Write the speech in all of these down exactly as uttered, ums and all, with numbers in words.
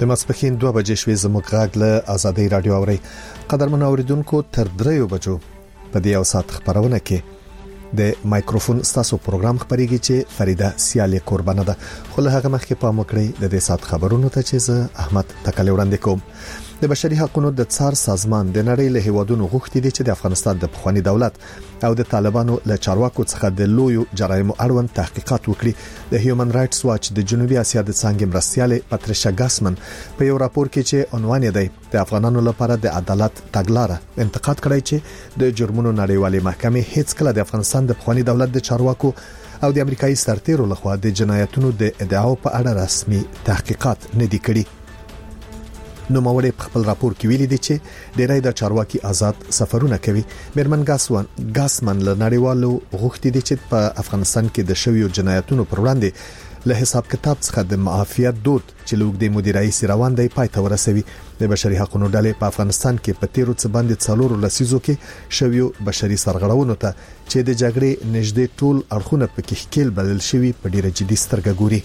د ماسپښین دوه بجې شوې زموږ غږ له آزادۍ رادیو اوري. قدرمن اوریدونکو تر دریو بجو په دې یو ساعت خبرونه کې د مایکروفون ستاسو پروګرام خبريږي چې فریده سیالي قربانه ده. خو له هغه مخکې په مکړې د دې ساعت خبرونو ته چې زه احمد تکلی وړاندې کوم. د بشري حقوقو د څار سازمان د نړۍ له هیوادونو غوښتي دي چې د افغانستان د پخوانی دولت او د طالبانو له چارواکو څخه د لویو جرایمو اړوند تحقیقات وکړي. د هیومن رائټس واچ د جنوبي اسیا د څنګه مرستياله پاتریشا ګاسمن په یو راپور کې چې عنوان یې دی د افغانانو لپاره د عدالت تګلاره انتقاد کړی چې د جرمونو نړیوالې محکمې هیڅ کله د افغانستان د پخوانی دولت د چارواکو او د امریکایي سرتیرو لخوا د جنایتونو د ادعاو په اړه رسمي تحقیقات نه دي کړي. نو موري په خپل راپور کې ویلي دي چې ډیری د چارواکي آزاد سفرونه کوي. میرمن ګاسوان ګاسمن له نړیوالو غوښتي دي چې په افغانستان کې د شویو جنایتونو پر وړاندې له حساب کتاب څخه د معافیت دود چې لوګ د مدیرای روان دی پای ته ورسوي. د بشري حقوقو ډلې په افغانستان کې په تیرو څه باندې څلورو لسیزو کې شویو بشري سرغړونو ته چې د جګړې نږدې ټول اړخونه په کې ښکیل بلل شوی په ډیره جدي سترګه ګوري.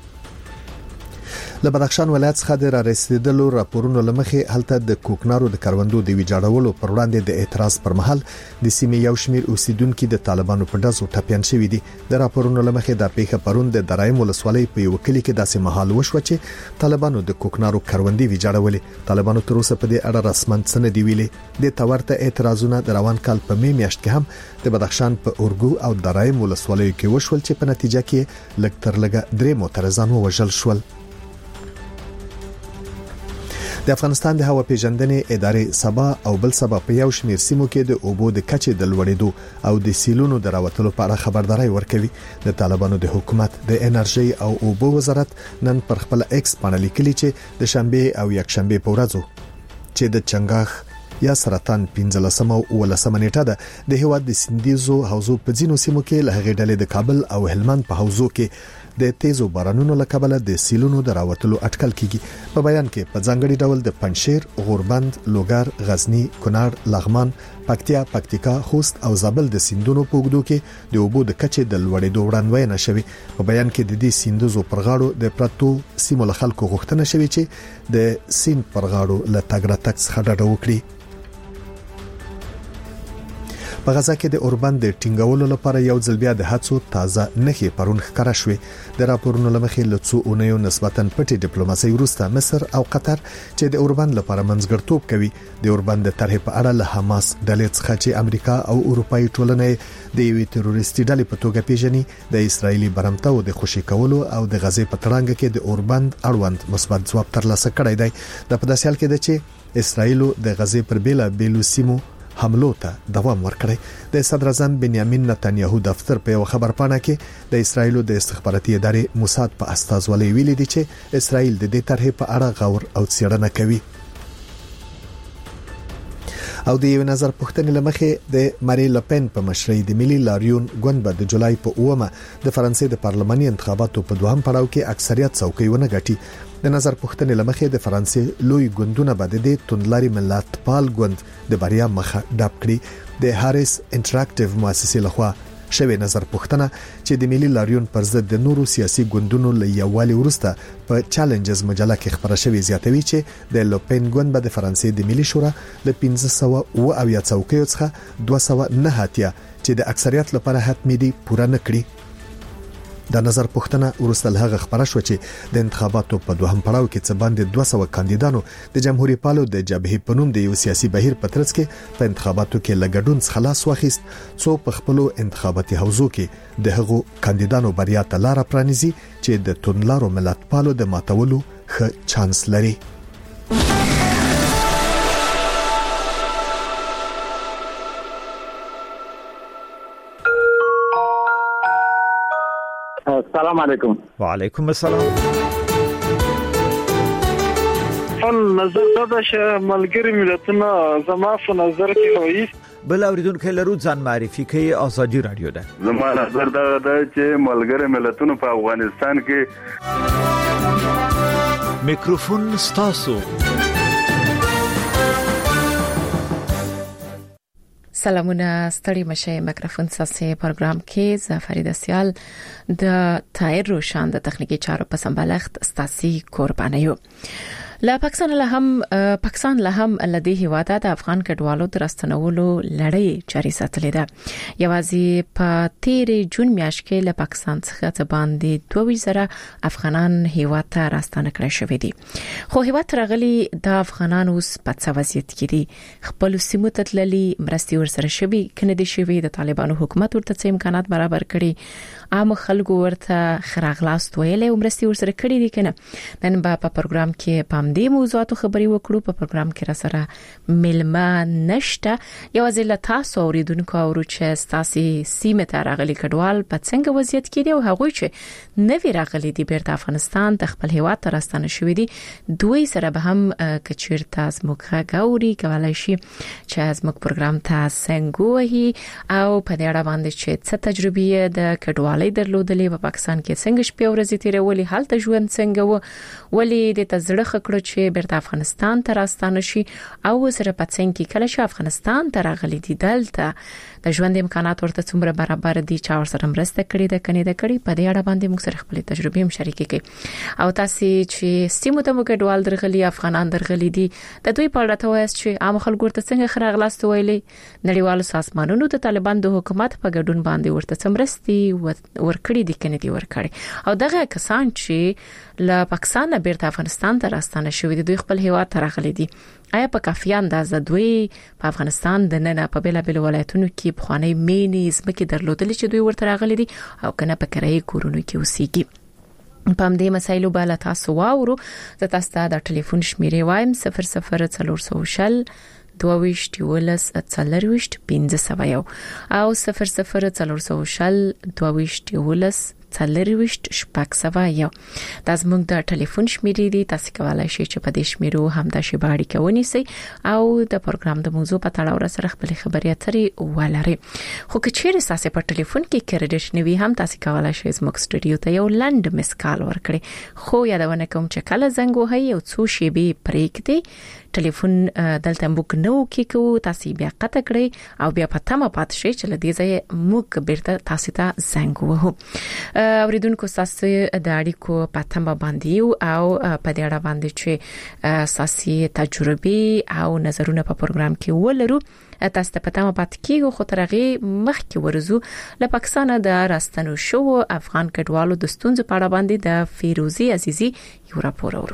له بدخشان ولایت څخه د را رسیدلو راپورونو لمخې هلته د کوکنارو د کروندو د ویجاړولو پر وړاندې د اعتراض پر مهال د سیمې یو شمیر اوسیدونکو د طالبانو په دزو ټپيان شوې دي. د راپورونو لمخې د پیښه پرون د درایم ولسوالۍ په یو کلی کې داسې مهال وشو چې طالبانو د کوکنارو کروندې ویجاړولې. طالبانو تر اوسه په دې اړه رسمن څه نه دی ویلي. د تورته اعتراضونه د روان کال په می میاشت کې هم د بدخشان په اورګو او درایم ولسوالۍ کې وشول چې په نتیجه کې لږ تر لږه درې معترضان وژل شول. د افغانستان د هوا پیژندنې ادارې سبا او بل سبا په یو شمیر سیمو کې د اوبو د کچې د لوړېدو او د سیلونو د راوتلو په اړه خبرداري ورکوي. د طالبانو د حکومت د انرژي او اوبو وزارت نن پر خپل ایکس باندې لیکلي چې د شنبه او یک شنبه په ورځو چې د چنګاخ یا سرطان پنځلسمه او ولسمه نیټه ده د هواد د سندیزو حوزو په ځینو سیمو کې له هغې ډلې د کابل او هلمند په حوزو کې د تیزو بارانونو لکبله د سیلونو د راوتلو اټکل کیږي. په بیان کې په ځانګړي ډول د پنشیر، غوربند، لوګر، غزنی، کونړ، لغمان، پکتیا، پکتیکا، خوست او زابل د سیندونو په وګړو کې د اوبو د کچې د لوړېدو وړاندوینه شوی. په بیان کې د دې سیندزو پرغاړو د پرتو سیمو له خلکو غوښتنه شوی چې د سیند پرغاړو له تګ راتګ څخه ډډه وکړي. په غزا کې د اوربند د ټینګولو لپاره یو ځل بیا د هڅو تازه نخي پرون ښکارا شوې. د راپورونو لمخې له څو اونیو نسبتاً پټي ډیپلوماسي وروسته مصر او قطر چې د اوربند لپاره منځګړتوب کوي د اوربند د طرح په اړه له حماس ډلې څخه چې امریکا او اروپאי ټولنې د یوې تروریستي ډلې په توګه پیژني د اسرایلی برمته او د خوشي کولو او د غزې په تړانګه کې د اوربند اړوند مثبت ځواب ترلاسه کړی دی. د په داسې حال کې ده چې اسرایل د غزې پر بیلا بیلو سیمو حملو ته دوام ورکړی. د صدر اعظم بنیامین نتنیاهو دفتر په یو خبر پاڼه کې د اسرایل د استخباراتي ادارې موساد په استازولۍ ویلي دي چې اسرایل د دې طرح په اړه غور او څېړنه کوي. او د یو نظر پوښتنې لمخې د ماری لپن په مشرۍ د ملي لاریون ګوند به د جولای په اومه د فرانسې د پارلماني انتخاباتو په دوهم پړاو کې اکثریت څوکۍ ونه ګټي. د نظر پوښتنې لمخې د فرانسې لوی ګوندونه به د توندلاري ملت پال ګوند د بریا مخه ډاب کړي. د هاریس انټراکټیو مؤسسې لخوا شوی نظر پوښتنه چې د ملي لاریون پر ضد د نورو سیاسي ګوندونو له یووالي وروسته په چیلنجز مجله کې خبره شوې زیاتوي چې د لوپن ګوند به د فرانسې د ملي شورا له پنځه سوه اویا څوکیو څخه دوه سوه نه هاتیا چې د اکثریت لپاره حتمي دي پوره نه کړي. د نظر پوښتنه ورسته له خبره شو چې د انتخاباتو په دوهم پړاو کې څه باندې دوه سوه کاندیدانو د جمهوریت پالو د جبهې په نوم د یو سیاسي بهیر په ترڅ کې په انتخاباتو کې لګډون خلاص واخیست څو په خپل انتخاباتي حوزو کې د هغو کاندیدانو بریا ته لار پرانیزي چې د تونلارو ملت پالو د ماتولو ښه چانس لري. السلام علیکم. وعلیکم السلام. فن نظر دا چې ملګری ملتونه زما په نظر کې وایي بل اوریدونکو لرو ځان معرفي کوي. آزادي رادیو ده. زما نظر دا ده چې ملګری ملتونه په افغانستان کې میکروفون ستاسو. سلامونه ستړي مشه. میکروفون ساسي پروګرام کې زه فریده سیال د تایر روشان د تخنیکی چارو په سمبالښت ستاسي قربانیو. لا پاکستان له هم پاکستان له هم لدی هیواده د افغان کډوالو درستنولو لړۍ جاري ساتلې ده. یوازې په تیر جون میاشت کې له پاکستان څخه باندې دوه زره افغانان هیواد ته راستانه کړی شوې دي. خو هیواد راغلي د افغانان اوس په څه وضعیت کې دي؟ خپل سیمو ته تللي مرستي ورسره شوي کنه دي شوي د طالبانو حکومت ورته څه امکانات برابر کړي، عام خلکو ورته خراغلاست ویلې او مرستي ورسره کړي دي کنه. نن په پروګرام کې پام دې موضوعاتو خبري وکړو. په پروګرام کې را سره ملما نشته، یوازې له تاسو اوریدونکو اورو چې تاسو سیمه ته راغلي کډوال په څنګه وضعیت کې دي او هغه چې نوی راغلي دي بیرته افغانستان د خپل هیواد ته راستانه شوې دي. دوی سره به هم کچیرته زموږه غوري کولای شي چې زموږ پروګرام ته څنګه وهي او په دې اړه باندې چې څه تجربه د کډوالۍ درلودلې په پاکستان کې څنګه شپې ورځې تیرولې، حالت ژوند څنګه و، ولې د تزړه خکړو چې بیرته افغانستان ته راستانه شي او سره پاتین کې کله چې افغانستان ته راغلي دي دلته د ژوند امکانات ورته څومره برابر دي، چا ورسره مرسته کړې ده کني ده کړې. په دې اړه باندې موږ سره خپل تجربې هم شریکې کړي او تاسو چې سیمو ته موږ ډوال درغلي افغانان درغلي دي د دوی په اړه ته وایي چې عام خلکو ورته څنګه خراغلاست ویلې، نړیوالو سازمانونو د طالبان د حکومت په ګډون باندې ورته څمرستي ورکړي دي کني دي ورکړي. او دغه کسان چې له پاکستان بیرته افغانستان ته راستانه شوي دي دوی خپل هیواد ته راغلي دي، آیا په کافي اندازه دوی په افغانستان د نن په بیل بیل ولایتونو کې بخوانی مینې زمکه درلودل چې دوی ورته راغلي دي او کنه په کرایي کورونو کې اوسېږي؟ په دې مسایلو بالا تاسو واورو. زه تاسو ته د ټلیفون شمیرې وایم صفر صفر څلور شل دوه ولس څلرويشت پنځه سوه او صفر صفر څلور شل دوه ولس څلرويشت شپږ سوه یو. دا زموږ د ټلیفون شمیرې دي، تاسو کولای شئ چې په دې شمیرو هم د شباړی کوونی سي او د پروګرام د موضوع په تړاو سره خپل خبرې اترې ولري. خو که چیرې تاسو په ټلیفون کې کریډټ نوي هم تاسو کولای شئ زموږ سټوډیو ته یو لند مس کال ورکړئ. خو یادونه کوم چې کله زنګ وهي او څو شی به پریکدي ټلیفون دلته موږ نو کې کو تاسو بیا قطع کړئ او بیا په تمه پات شئ چې لدې ځای موږ بیرته تاسو ته زنګ وهو. اوریدونکو تاسو د اړیکو په تمه باندې او په دې اړه باندې چې اساسي تجربه او نظرونه په پروګرام کې ولرو تاسو ته پته پات کیږي. خو ترغه مخکې ورزو له پاکستان د راستنو شو افغان کډوالو د ستونزې په اړه باندې د فیروزی عزیزی یو راپور اورو.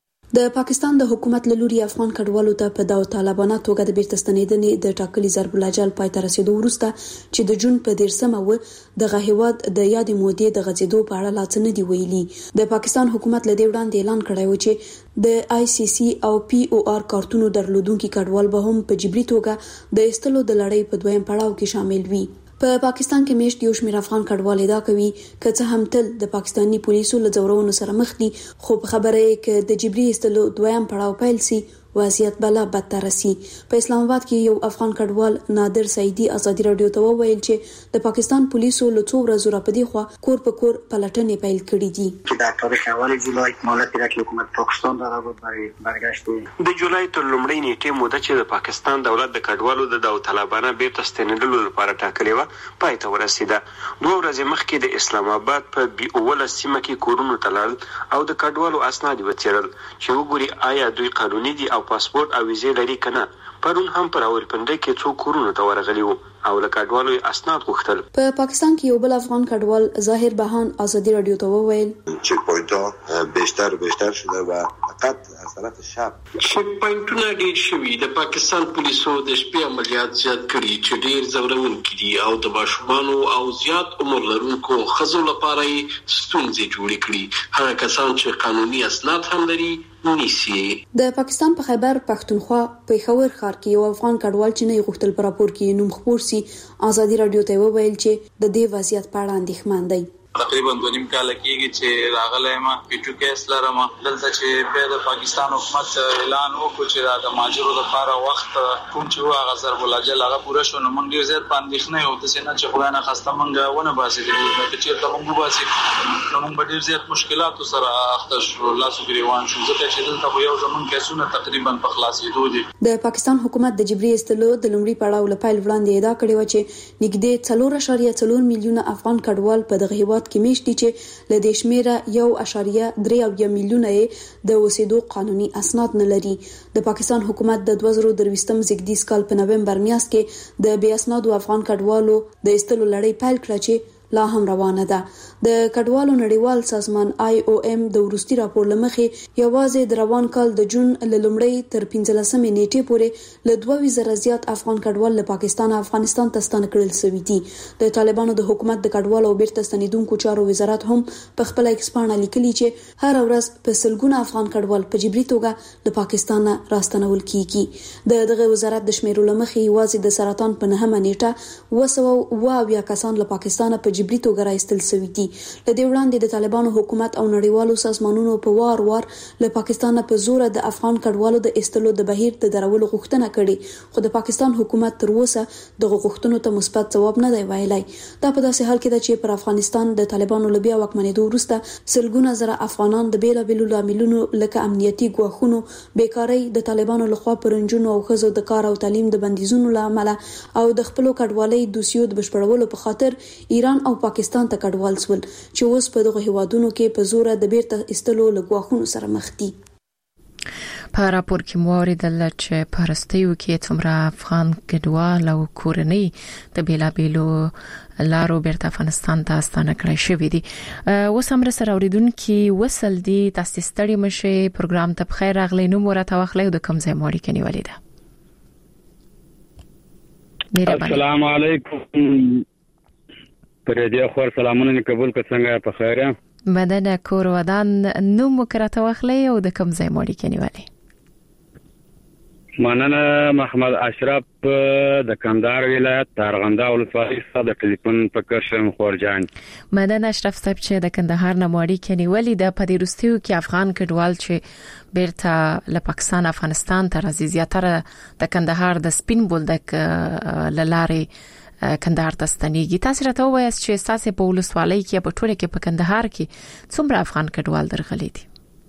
د پاکستان د حکومت له لوري افغان کډوالو ته په داو طالبانه توګه د بیرته ستنیدنې د ټاکلي ضرب الاجل پای ته رسیدو وروسته چې د جون په دیرشمه و د هیواد د یاد مودې د غځېدو په اړه لاڅ نه دی ویلي. د پاکستان حکومت له دې وړاندې اعلان کړی و چې د آی سی سی او پی او آر کارتونو درلودونکو کډوال به هم په جبري توګه د استلو د لړۍ په دویم پړاو کې شامل وي. په پاکستان کې میشت یو شمېر افغان کډوال ادعا کوي چې څه هم تل د پاکستاني پولیسو له ځورونو سره مخ دي، خو په خبره یې کې د جبري استلو دویم پړاو پیل سي وضعیت بلا بدتر سي. په اسلام آباد کې یو افغان کډوال نادر سعیدی ازادي رادیو ته وویل چې د پاکستان پولیسو له څو ورځې راپدې خو کور په کور پلټنې پیل کړې دي. در تاریخ اول جولای مالت را که حکومت پاکستان داره بود برای برگشت د جولای تر لومړۍ نیټې موده چې د پاکستان دولت د کډوالو د داوطلبانه بیرته ستنېدلو لپاره ټاکلې و پای ته ورسېده. دوه ورځې مخکې د اسلام آباد په بي اوله سیمه کې کورونو ته لاړل او د کډوالو اسناد وڅېړل چې وګوري آیا دوی قانوني دي او پاسپورت او ویزه لري کنه. پرون هم پر اورپندې کې څو کورونو ته ورغلی وو او له کډوالو اسناد غوښتل. په پاکستان کې یو بل افغان کډوال ظاهر بهان ازادي رادیو ته وویل چک پوینټ بیشتر بیشتر شده و فقط از طرف شب چک پوینټونه ډیر شوي. د پاکستان پولیسو د شپې عملیات زیات کړي چې ډیر زورونکي دي او د ماشومانو او زیات عمر لرونکو ښځو لپاره ستونزې جوړې کړي. هغه کسان چې قانوني اسناد هم لري نیسی. د پاکستان په خیبر پښتونخوا پېښور ښار کې یو افغان کډوال چې نه غوښتل پر راپور کې نوم خبر سي ازادي رادیو ته وویل چې د دې وضعیت په اړه اندېښمن دی. تقریبا دوه نیم کال کېږي چې راغلی ما پیټو کیس لرم دلته چې په د پاکستان حکومت اعلان وکړ چې د ماجرو لپاره وخت کوم چې هغه ضرب الاجل هغه پوره شو. نو موږ ډیر زیات پاندېښنه یو د سینه چې خدای نه خسته موږ ونه باسي د دې چې ته موږ باسي نو موږ ډیر زیات مشکلات سره اخته شو لاسو ګریوان شو ځکه چې دلته یو زمون کیسونه تقریبا په خلاصېدو دي. د پاکستان حکومت د جبري استلو د لومړي پړاو لپاره وړاندې ادعا کړې و چې نږدې څلور اعشاریه څلور میلیونه افغان کډوال په دغه هیواد هیواد کې میشتي چې له دې شمیره یو اشاریه درې میلیونه د اوسېدو قانوني اسناد نه لري. د پاکستان حکومت د دوه زره درویشتم زیږدیز کال په نومبر میاشت کې د بې اسنادو افغان کډوالو د ایستلو لړۍ پیل کړه چې لا هم روانه ده. د کډوالو نړیوال سازمان آی او ام د ورستي راپور لمخې یوازې د روان کال د جون ل لومړۍ تر پنځلسمې نیټې پورې له دوه زره زیات افغان کډوال له پاکستان افغانستان ته ستانه کړل شوي دي. د طالبانو د حکومت د کډوالو او بیرته ستنیدونکو چارو وزارت هم په خپل ایکسپانه لیکلي چې هر ورځ په سلګونه افغان کډوال په جبري توګه له پاکستان راستنول کیږي. د دغه وزارت د شمیرو لمخې یوازې د سرطان په نهمه نیټه اوه سوه اوه اویا کسان له پاکستان په جبري توګه راایستل شوي دي. له دې وړاندې د طالبانو حکومت او نړیوالو سازمانونو په وار وار له پاکستان په زور د افغان کډوالو د ایستلو د بهیر د درولو غوښتنه کړې، خو د پاکستان حکومت تر اوسه دغه غوښتنو ته مثبت ځواب نه دی ویلی. دا په داسې حال کې ده چې پر افغانستان د طالبانو له بیا واکمنېدو وروسته سلګونه زره افغانان د بیلابېلو لاملونو لکه امنیتي ګواښونو، بیکارۍ، د طالبانو لخوا پر نجونو او ښځو د کار او تعلیم د بندیزونو له امله او د خپلو کډوالۍ دوسیو د بشپړولو په خاطر ایران او پاکستان ته کډوال شول چې اوس په دغه هیوادونو کې په زور د بیرته ایستلو له ګواښونو سره مخ دي. په راپور کې مو اوریدل چې په رستیو کې څومره افغان کډوال او کورنۍ د بیلابېلو لارو بیرته افغانستان ته ستانه کړی شوي دي. اوس هم سره اوریدونکي وصل دي، تاسو ستړي مشئ، پروګرام ته بخیر راغلی. نو مرته واخلئ د کوم ځای مو اړیکه نیولې ده. السلام علیکم. پرېدیا خور سلامونه قبول که څنګه په خیر یم؟ بدنه کور ودان. نو مو کرته واخلئ او د کوم ځای مو اړیکه نیولې؟ مننه. محمد اشرف د کندهار ولایت تارغنده ولسوالۍ څخه د ټلیفون په کرشم خورجان. مدن اشرف صاحب چې د کندهار نه مو اړیکه نیولې ده، په دې وروستیو کې افغان کډوال چې بیرته له پاکستان افغانستان ته راځي زیاتره د کندهار د سپین بولدک له لارې کندهار ته ستنېږي. تاسو راته ووایاست چې تاسو په ولسوالۍ کې په ټوله کې په کندهار کې څومره افغان کډوال درغلي دي؟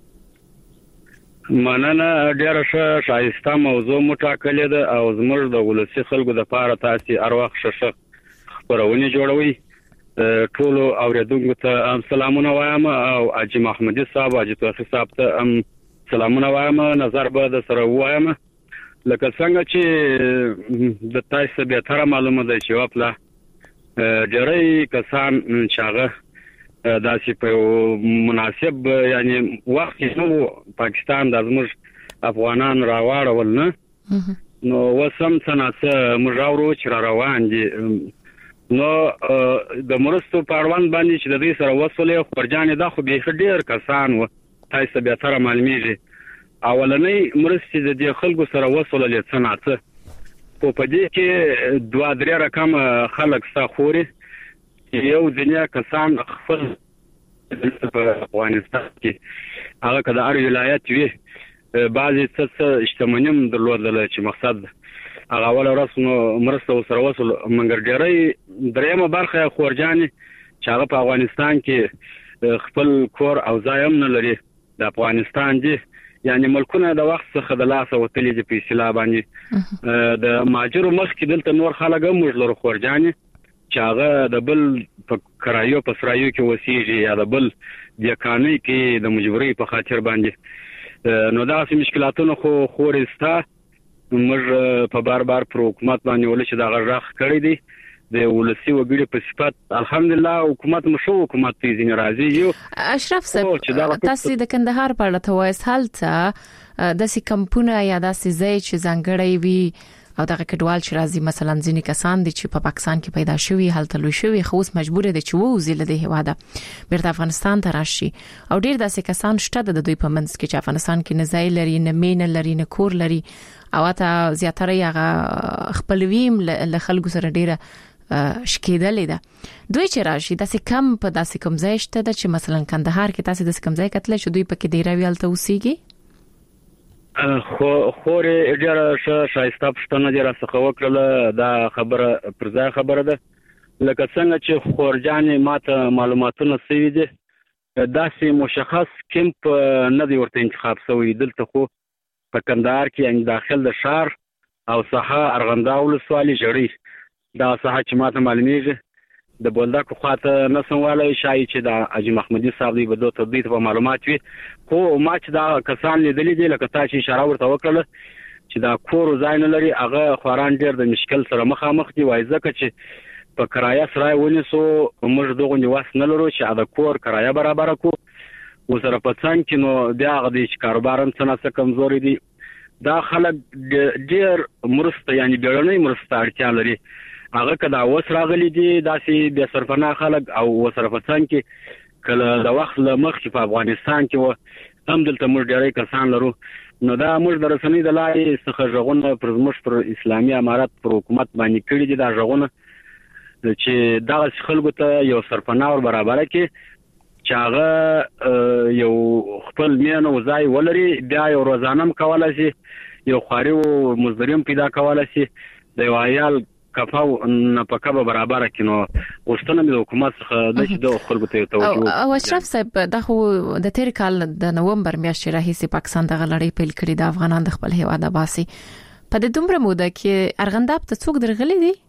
مننه. ډېره ښه شایسته موضوع مو ټاکلې ده او زموږ د ولسي خلکو دپاره تاسو هر وخت ښه خپرونې جوړوئ. ټولو اوریدونکو ته هم سلامونه وایم او حاجي محمدي صاحب، حاجي توفیق صاحب ته هم سلامونه وایم. نظر به د سره وایم لکه څنګه چې د تاسو به تر معلومه ده چې خپل ډېری کسان چې هغه داسې په مناسب یعنی وخت نو پاکستان د زموږ افغانان راوړل نه، نو وسم څنګه مجاورو چې را روان دي. نو د مرستو پروان باندې چې د دې سره وصلې خورجانې دا خو به ډېر کسان و تاسو به تر معلومیږي. اولنې مرستې د دې خلکو سره وصلې څنګه په پدې کې دوه درې رقم خلک ساخوري یو ځنیا کسان خپل په افغانستان کې هغه کله اړ ولایت وي بعضی څه اجتماعیم درلودل چې مقصد هغه ول رسمو مرسته سره وصل منګر ډېرې درېمه برخه خورجانې چې هغه په افغانستان کې خپل کور او ځایم نه لري د افغانستان دي، یعنی ملکونه د وخت څخه د لاسه وتلې دي په اصطلاح باندې. د ماجرو مخ کې دلته نور خلک هم موږ لرو خورجانې چې هغه د بل په کرایو په سرایو کې وسیږي یا د بل د قانوني کې د مجبورۍ په خاطر باندې. نو دا سم مشکلاتونه خو خورستا موږ په بار بار پر حکومت باندې ول چې دا غږ کړی دی د ولسی وګړي په صفات الحمدلله حکومت مشو حکومت دې ځین راځي. یو اشرف صاحب تاسو د کندهار په اړه توایس حالت د سې کمپونه یا د سې ځای چې ځانګړی وي او دغه کډوال چې راځي مثلا ځینې کسان دي چې په پا پاکستان کې پیدا شوي هلته لوي شوي خو اوس مجبور دي چې ووزي له دې هواده بیرته افغانستان ته راشي او ډیر داسې کسان شته د دوی په منځ کې چې افغانستان کې نه ځای لري نه مین لري نه کور لري او ته زیاتره هغه خپلویم له خلکو سره ډیره شکیدلې ده. دوی چې راشي داسې کم په داسې کم ځای شته چې مثلا کندهار کې تاسو داسې کم ځای کتل چې دوی پکې ډیر ویل ته اوسېږي. خو خورې ډېر شایسته پښتنه دې راڅخه وکړله دا خبره پر ځای خبره ده لکه څنګه چې خورجانې ماته معلوماتونه سوي دي داسې مشخص کمپ نه دی ورته انتخاب شوی دلته خو په کندهار کې یعنې داخل د شهر او ساحه ارغنده ولسوالۍ ژړۍ دا ساحه چې ماته معلومیږي د بولدک خواته نسواله شای چې د اجي محمدي صاحب دی بده تدید په معلومات وي خو ما چې دا کسان لیدلې دي لکه تاسو اشاره ورته وکړه چې دا کور ځای نه لري هغه خوران ډیر د مشکل سره مخامخ دي وای ځکه چې په کرایه سره ونیسو موږ دغه نیواس نه لرو چې دا کور کرایه برابر کو وسره په څنګه کې نو بیا غدي چې کاروبارم څنګه کمزوري دي دا خلک ډیر مرسته یعنی بیرونی مرسته اړتیا لري هغه کدا وس راغلي دي داسې بیا صرفنا خلک او وسره په څنګه کې کله د وخت له مخې په افغانستان کې و هم دلته موږ ډیرې کسان لرو نو دا موږ د رسنۍ د لارې څخه ژغونه پر موږ پر اسلامي امارات پر حکومت باندې کړی دي دا ژغونه چې دا خلکو ته یو سرپناه برابر کې چې هغه یو خپل میانه وځای ولري بیا یو روزانه کولای شي یو خاري او مزدورم پیدا کولای شي د یو عیال کفاو نه پکابه برابر کینو غوښتنه د حکومت څخه د چې د خلکو ته توجه او اشرف صاحب د خو د تیر کال د نومبر میاشتې راهیسې پاکستان د غلړې پیل کړی د افغانان د خپل هیواد باسي په د دومره موده کې ارغنداب ته څوک درغلي دي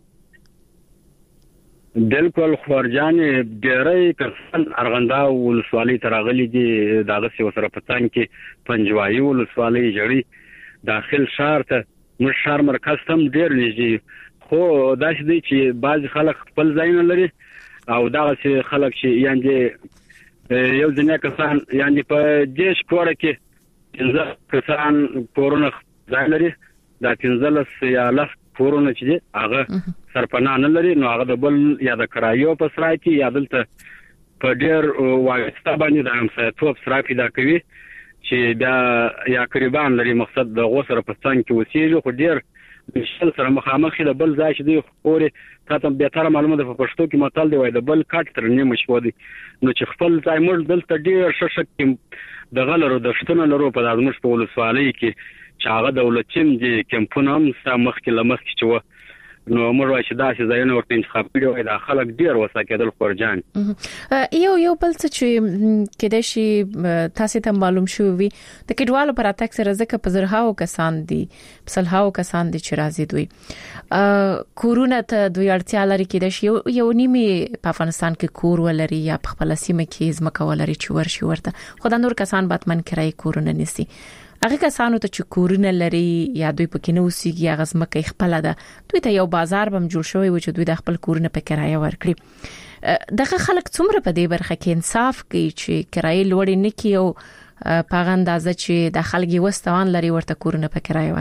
بالکل خورجان ډېرې کسان ارغنداو ولسوالۍ تراغلي دي دغه څه سره پتان کې پنجوایي ولسوالۍ جړی داخل شهر ته مش شهر مرکز تم ډېر نږدې خو داسې دي چې بعض خلک خپل ځای نه لري او دغه څه خلک چې یعنی یو ځنه کسان یعنی په دیش کوړه کې ځکه کسان کورونه ځای لري دا پنځلس یا لس کورونه چې دي هغه سرپناه نه لري نو هغه د بل یا د کرایو په سرای کې یا دلته په ډیر واسطه باندې د همسایتوب سره پیدا کوي چې دا یا قریبان لري مقصد د غوسره په څنګ کې وسیږي خو ډیر مشکل سره مخامخ د بل ځای چې دی خوري تاسو به تر معلومه ده په پښتو کې متل دی وای د بل کټ تر نیمه شو دي نو چې خپل ځای مړ دلته ډیر ششک د غلرو د شتونه لرو په دازمش په ولسوالۍ کې چې هغه دولتین دي کمپونه هم سمخ کې لمخ کې و نو موږ وایو چې دا چې ځایونه ورته انتخاب کړي وای دا خلک ډیر وسه کېدل خورجان یو یو بل څه چې کېدای شي تاسو ته معلوم شو وي د کډوالو پر اتاک سره ځکه په زرهاو کسان دي پسلهاو کسان دي چې راځي دوی کورونه ته دوی اړتیا لري کېدای شي یو نیمه په افغانستان کې کور ولري یا په خپل سیمه کې ځمکه ولري چې ورشي ورته خو دا نور کسان باتمن کرای کورونه نسی هغه کسانو ته چې کورونه لري یا دوی پکې نو سیږي هغه ځمکه خپل ده دوی ته یو بازار بم جوړ شوی و چې دوی د خپل کورونه په کرایه ورکړي دغه خلک څومره په دې برخه کې انصاف کوي چې کرایه لوړ نه کی او په اندازه چې د خلګي وستوان لري ورته کورونه په کرایه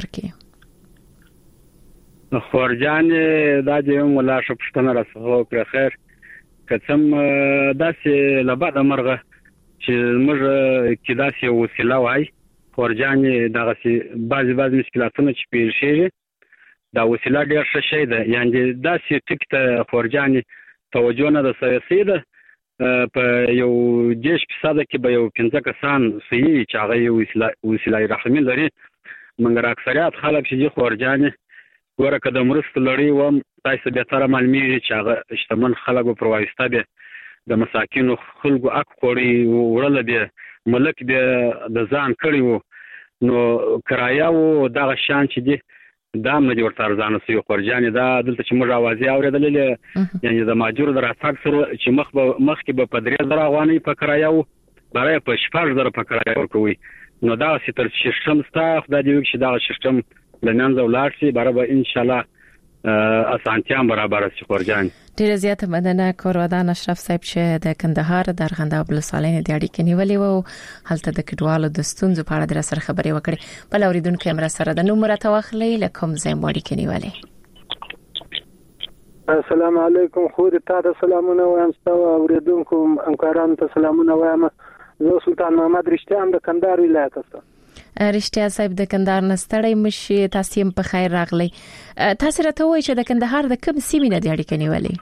ورکړي خورجان دا چې مولا شپشتنه راځو په خیر کڅم داسې لبعد مرغه چې موږ کې داسې وسیله وای خورجان دغه سي بعضي بعضي مشکلاتونه چې پیل شي دا وسیله ډېر ښه شي ده یعنی دا سي ټیک ته خورجان توجه نه د سیاسي ده په یو دیش په ساده کې به یو پنځه کسان سي چې هغه یو وسیله وسیله رحمي لري منګر اکثریت خلک چې خورجان ګوره کده مرست لري و تاسو به تر معلومیږي چې هغه اجتماع خلکو پر واسطه به د مساکینو خلکو اک خوري ورل به ملک به د ځان کړی وو نو کرایه او دغه شان چې دي دا مې ورته ارزانه سي خورجان دا دلته چې موږ اوازې اوریدلې یعنی د ماجور دراتک سره چې مخ به مخ کې به پدری زره غواني په کرایه او برای په شپږ زره په کرایه ورکوي نو دا ستر سیستم ستاف د دې چې دا سیستم لننځ ولار شي برابر ان شاء الله اسانتیا برابر شي خورجان ډیر زیات مدنه کورودان اشرف صاحب چې د کندهار د ارغنداب ولسوالۍ د اړیکې نیولې وو هلته د کډوالو د ستونزو په اړه در سره خبرې وکړې بل اوریدونکو امر سره د نومره توخلې لکم زم اړیکې نیولې السلام علیکم خو دې تاسو سلامونه وایم تاسو اوریدونکو همکارانو ته سلامونه وایم زه سلطان محمد رښتیا د کندهار ولایت څخه رښتیا صاحب د کندهار نستړی مشي تاسو هم په خیر راغلی تاسو راته وایئ چې د کندهار د کوم سیمې نه د اړیکې نیولې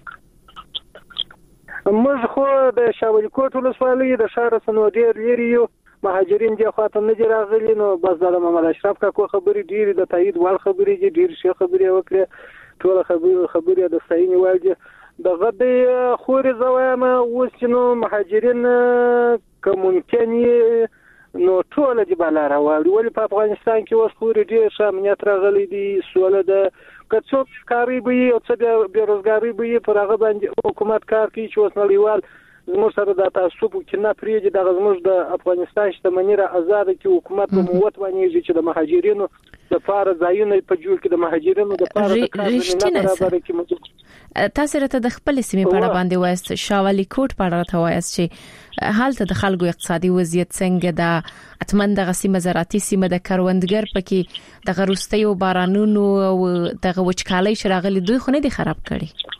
موږ خو د شاولي کوټ ولسوالۍ د شهر سنو ډیر لري یو مهاجرین دی خواته نه راغلي نو بس د محمد اشرف کا کو خبري ډیر د تایید وال خبري ډیر شي خبري وکړه ټول خبري خبري د صحیح نیولې د غدې خوري زوامه وسینو مهاجرین که ممکن نو ټول د بالا راوړي ولې په افغانستان کې اوس خوري ډېر ښه امنیت راغلی دی سوله ده که څوک کاری به او څه بیروزګاری به پر هغه باندې حکومت کار کوي چې اوس نړیوال زموږ سره د تعصب کې نه پریږي د زموږ د افغانستان شتمنۍ را آزاد کی حکومت په موت باندې چې د مهاجرینو د فار ځایونه په جوړ کې د مهاجرینو د فار د کار نه برابر کی موجود تاسو راته د خپل سیمې په اړه باندې وایست شاولی کوټ په اړه راته وایست چې حالت د خلکو اقتصادي وضعیت څنګه ده اتمن د غسیمه زراعتي سیمه د کروندګر پکې د غروستي او بارانونو او د وچکالۍ شراغلي دوی خو نه دي خراب کړي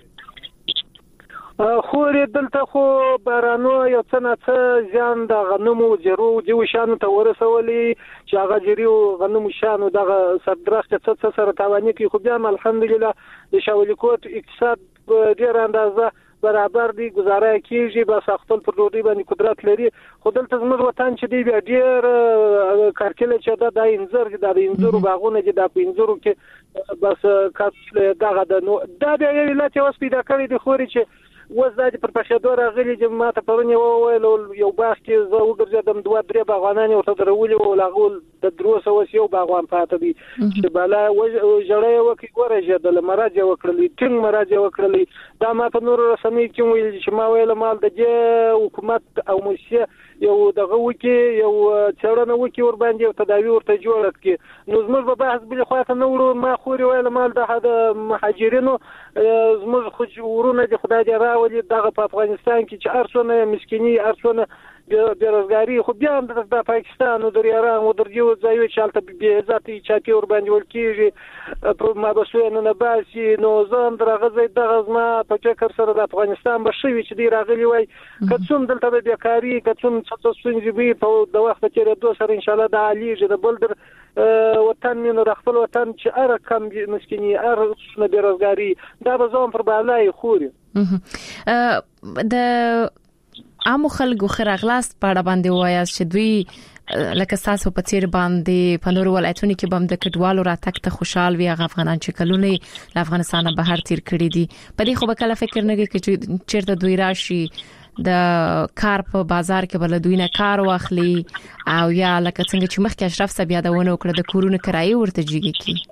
خو دلته خو بارانو یو څه نه څه ځان د غنمو جرو جو شانو ته ورسولي چې هغه جریو غنمو شانو دغه صدرخت څه سره توانې کې خو بیا الحمدلله د شاولی کوټ اقتصاد ډیر اندازه برابر دی گزاره کیږي بس خپل پر ډوډۍ باندې قدرت لري خو دلته زموږ وطن چې دی بیا ډیر کارکله چې دا د انځر د انځرو باغونه چې د انځرو کې بس کاڅ دغه د نو دا بیا یو لته اوس پیدا کړی دی خوري چې وزداد پر پښېدو راغلي چې ماته پرونی وویل یو باغ کې زه وګرځیدم دوه درې باغوانان ورته درولي او لاغول د دروسه وس یو باغوان پاتې دي چې بالا جړې وکي ورجه د مراجعه وکړلې ټینګ مراجعه وکړلې دا ماته نور رسمي کې ویل چې ما ویل مال د حکومت او مؤسسه یو دغه وکي یو چړنه وکي ور باندې یو تداوی ورته جوړ کړي نو زموږ په بحث بل خواته نو ورو ما خوري ویل مال د مهاجرینو زموږ خو ورونه د خدای دی راولي دغه په افغانستان کې چې ارسونه مسکینی ارسونه بیروزګاری خو بیا د پاکستان او د ایران او د یو ځای چالت به عزت چاپی ور باندې ولکیږي په ما بسونه نه باسي نو زم درغه زې دغه ما په فکر سره د افغانستان بشوي چې دی راغلی وای کڅوم دلته به بیکاری کڅوم څه څه وي په د وخت کې د دوه سره ان شاء الله د عالیږي د بلدر وطن مینو د خپل وطن چې ار کم مسکینی ار نه بیروزګاری دا به زوم پر بالای خوري د عامو خلکو خراغلاست په اړه باندې وایي چې دوی لکه تاسو په تیر باندې په نور ولایتونو کې بم د کډوالو راتګ ته خوشحال وي هغه افغانان چې کلونه له افغانستان بهر تیر کړی دي په دې خو به کله فکر نه کوي چې چیرته دوی راشي د کار په بازار کې بل دوی نه کار واخلي او یا لکه څنګه چې مخکې اشرف صاحب یادونه وکړه د کورونو کرایه ورته جګی کی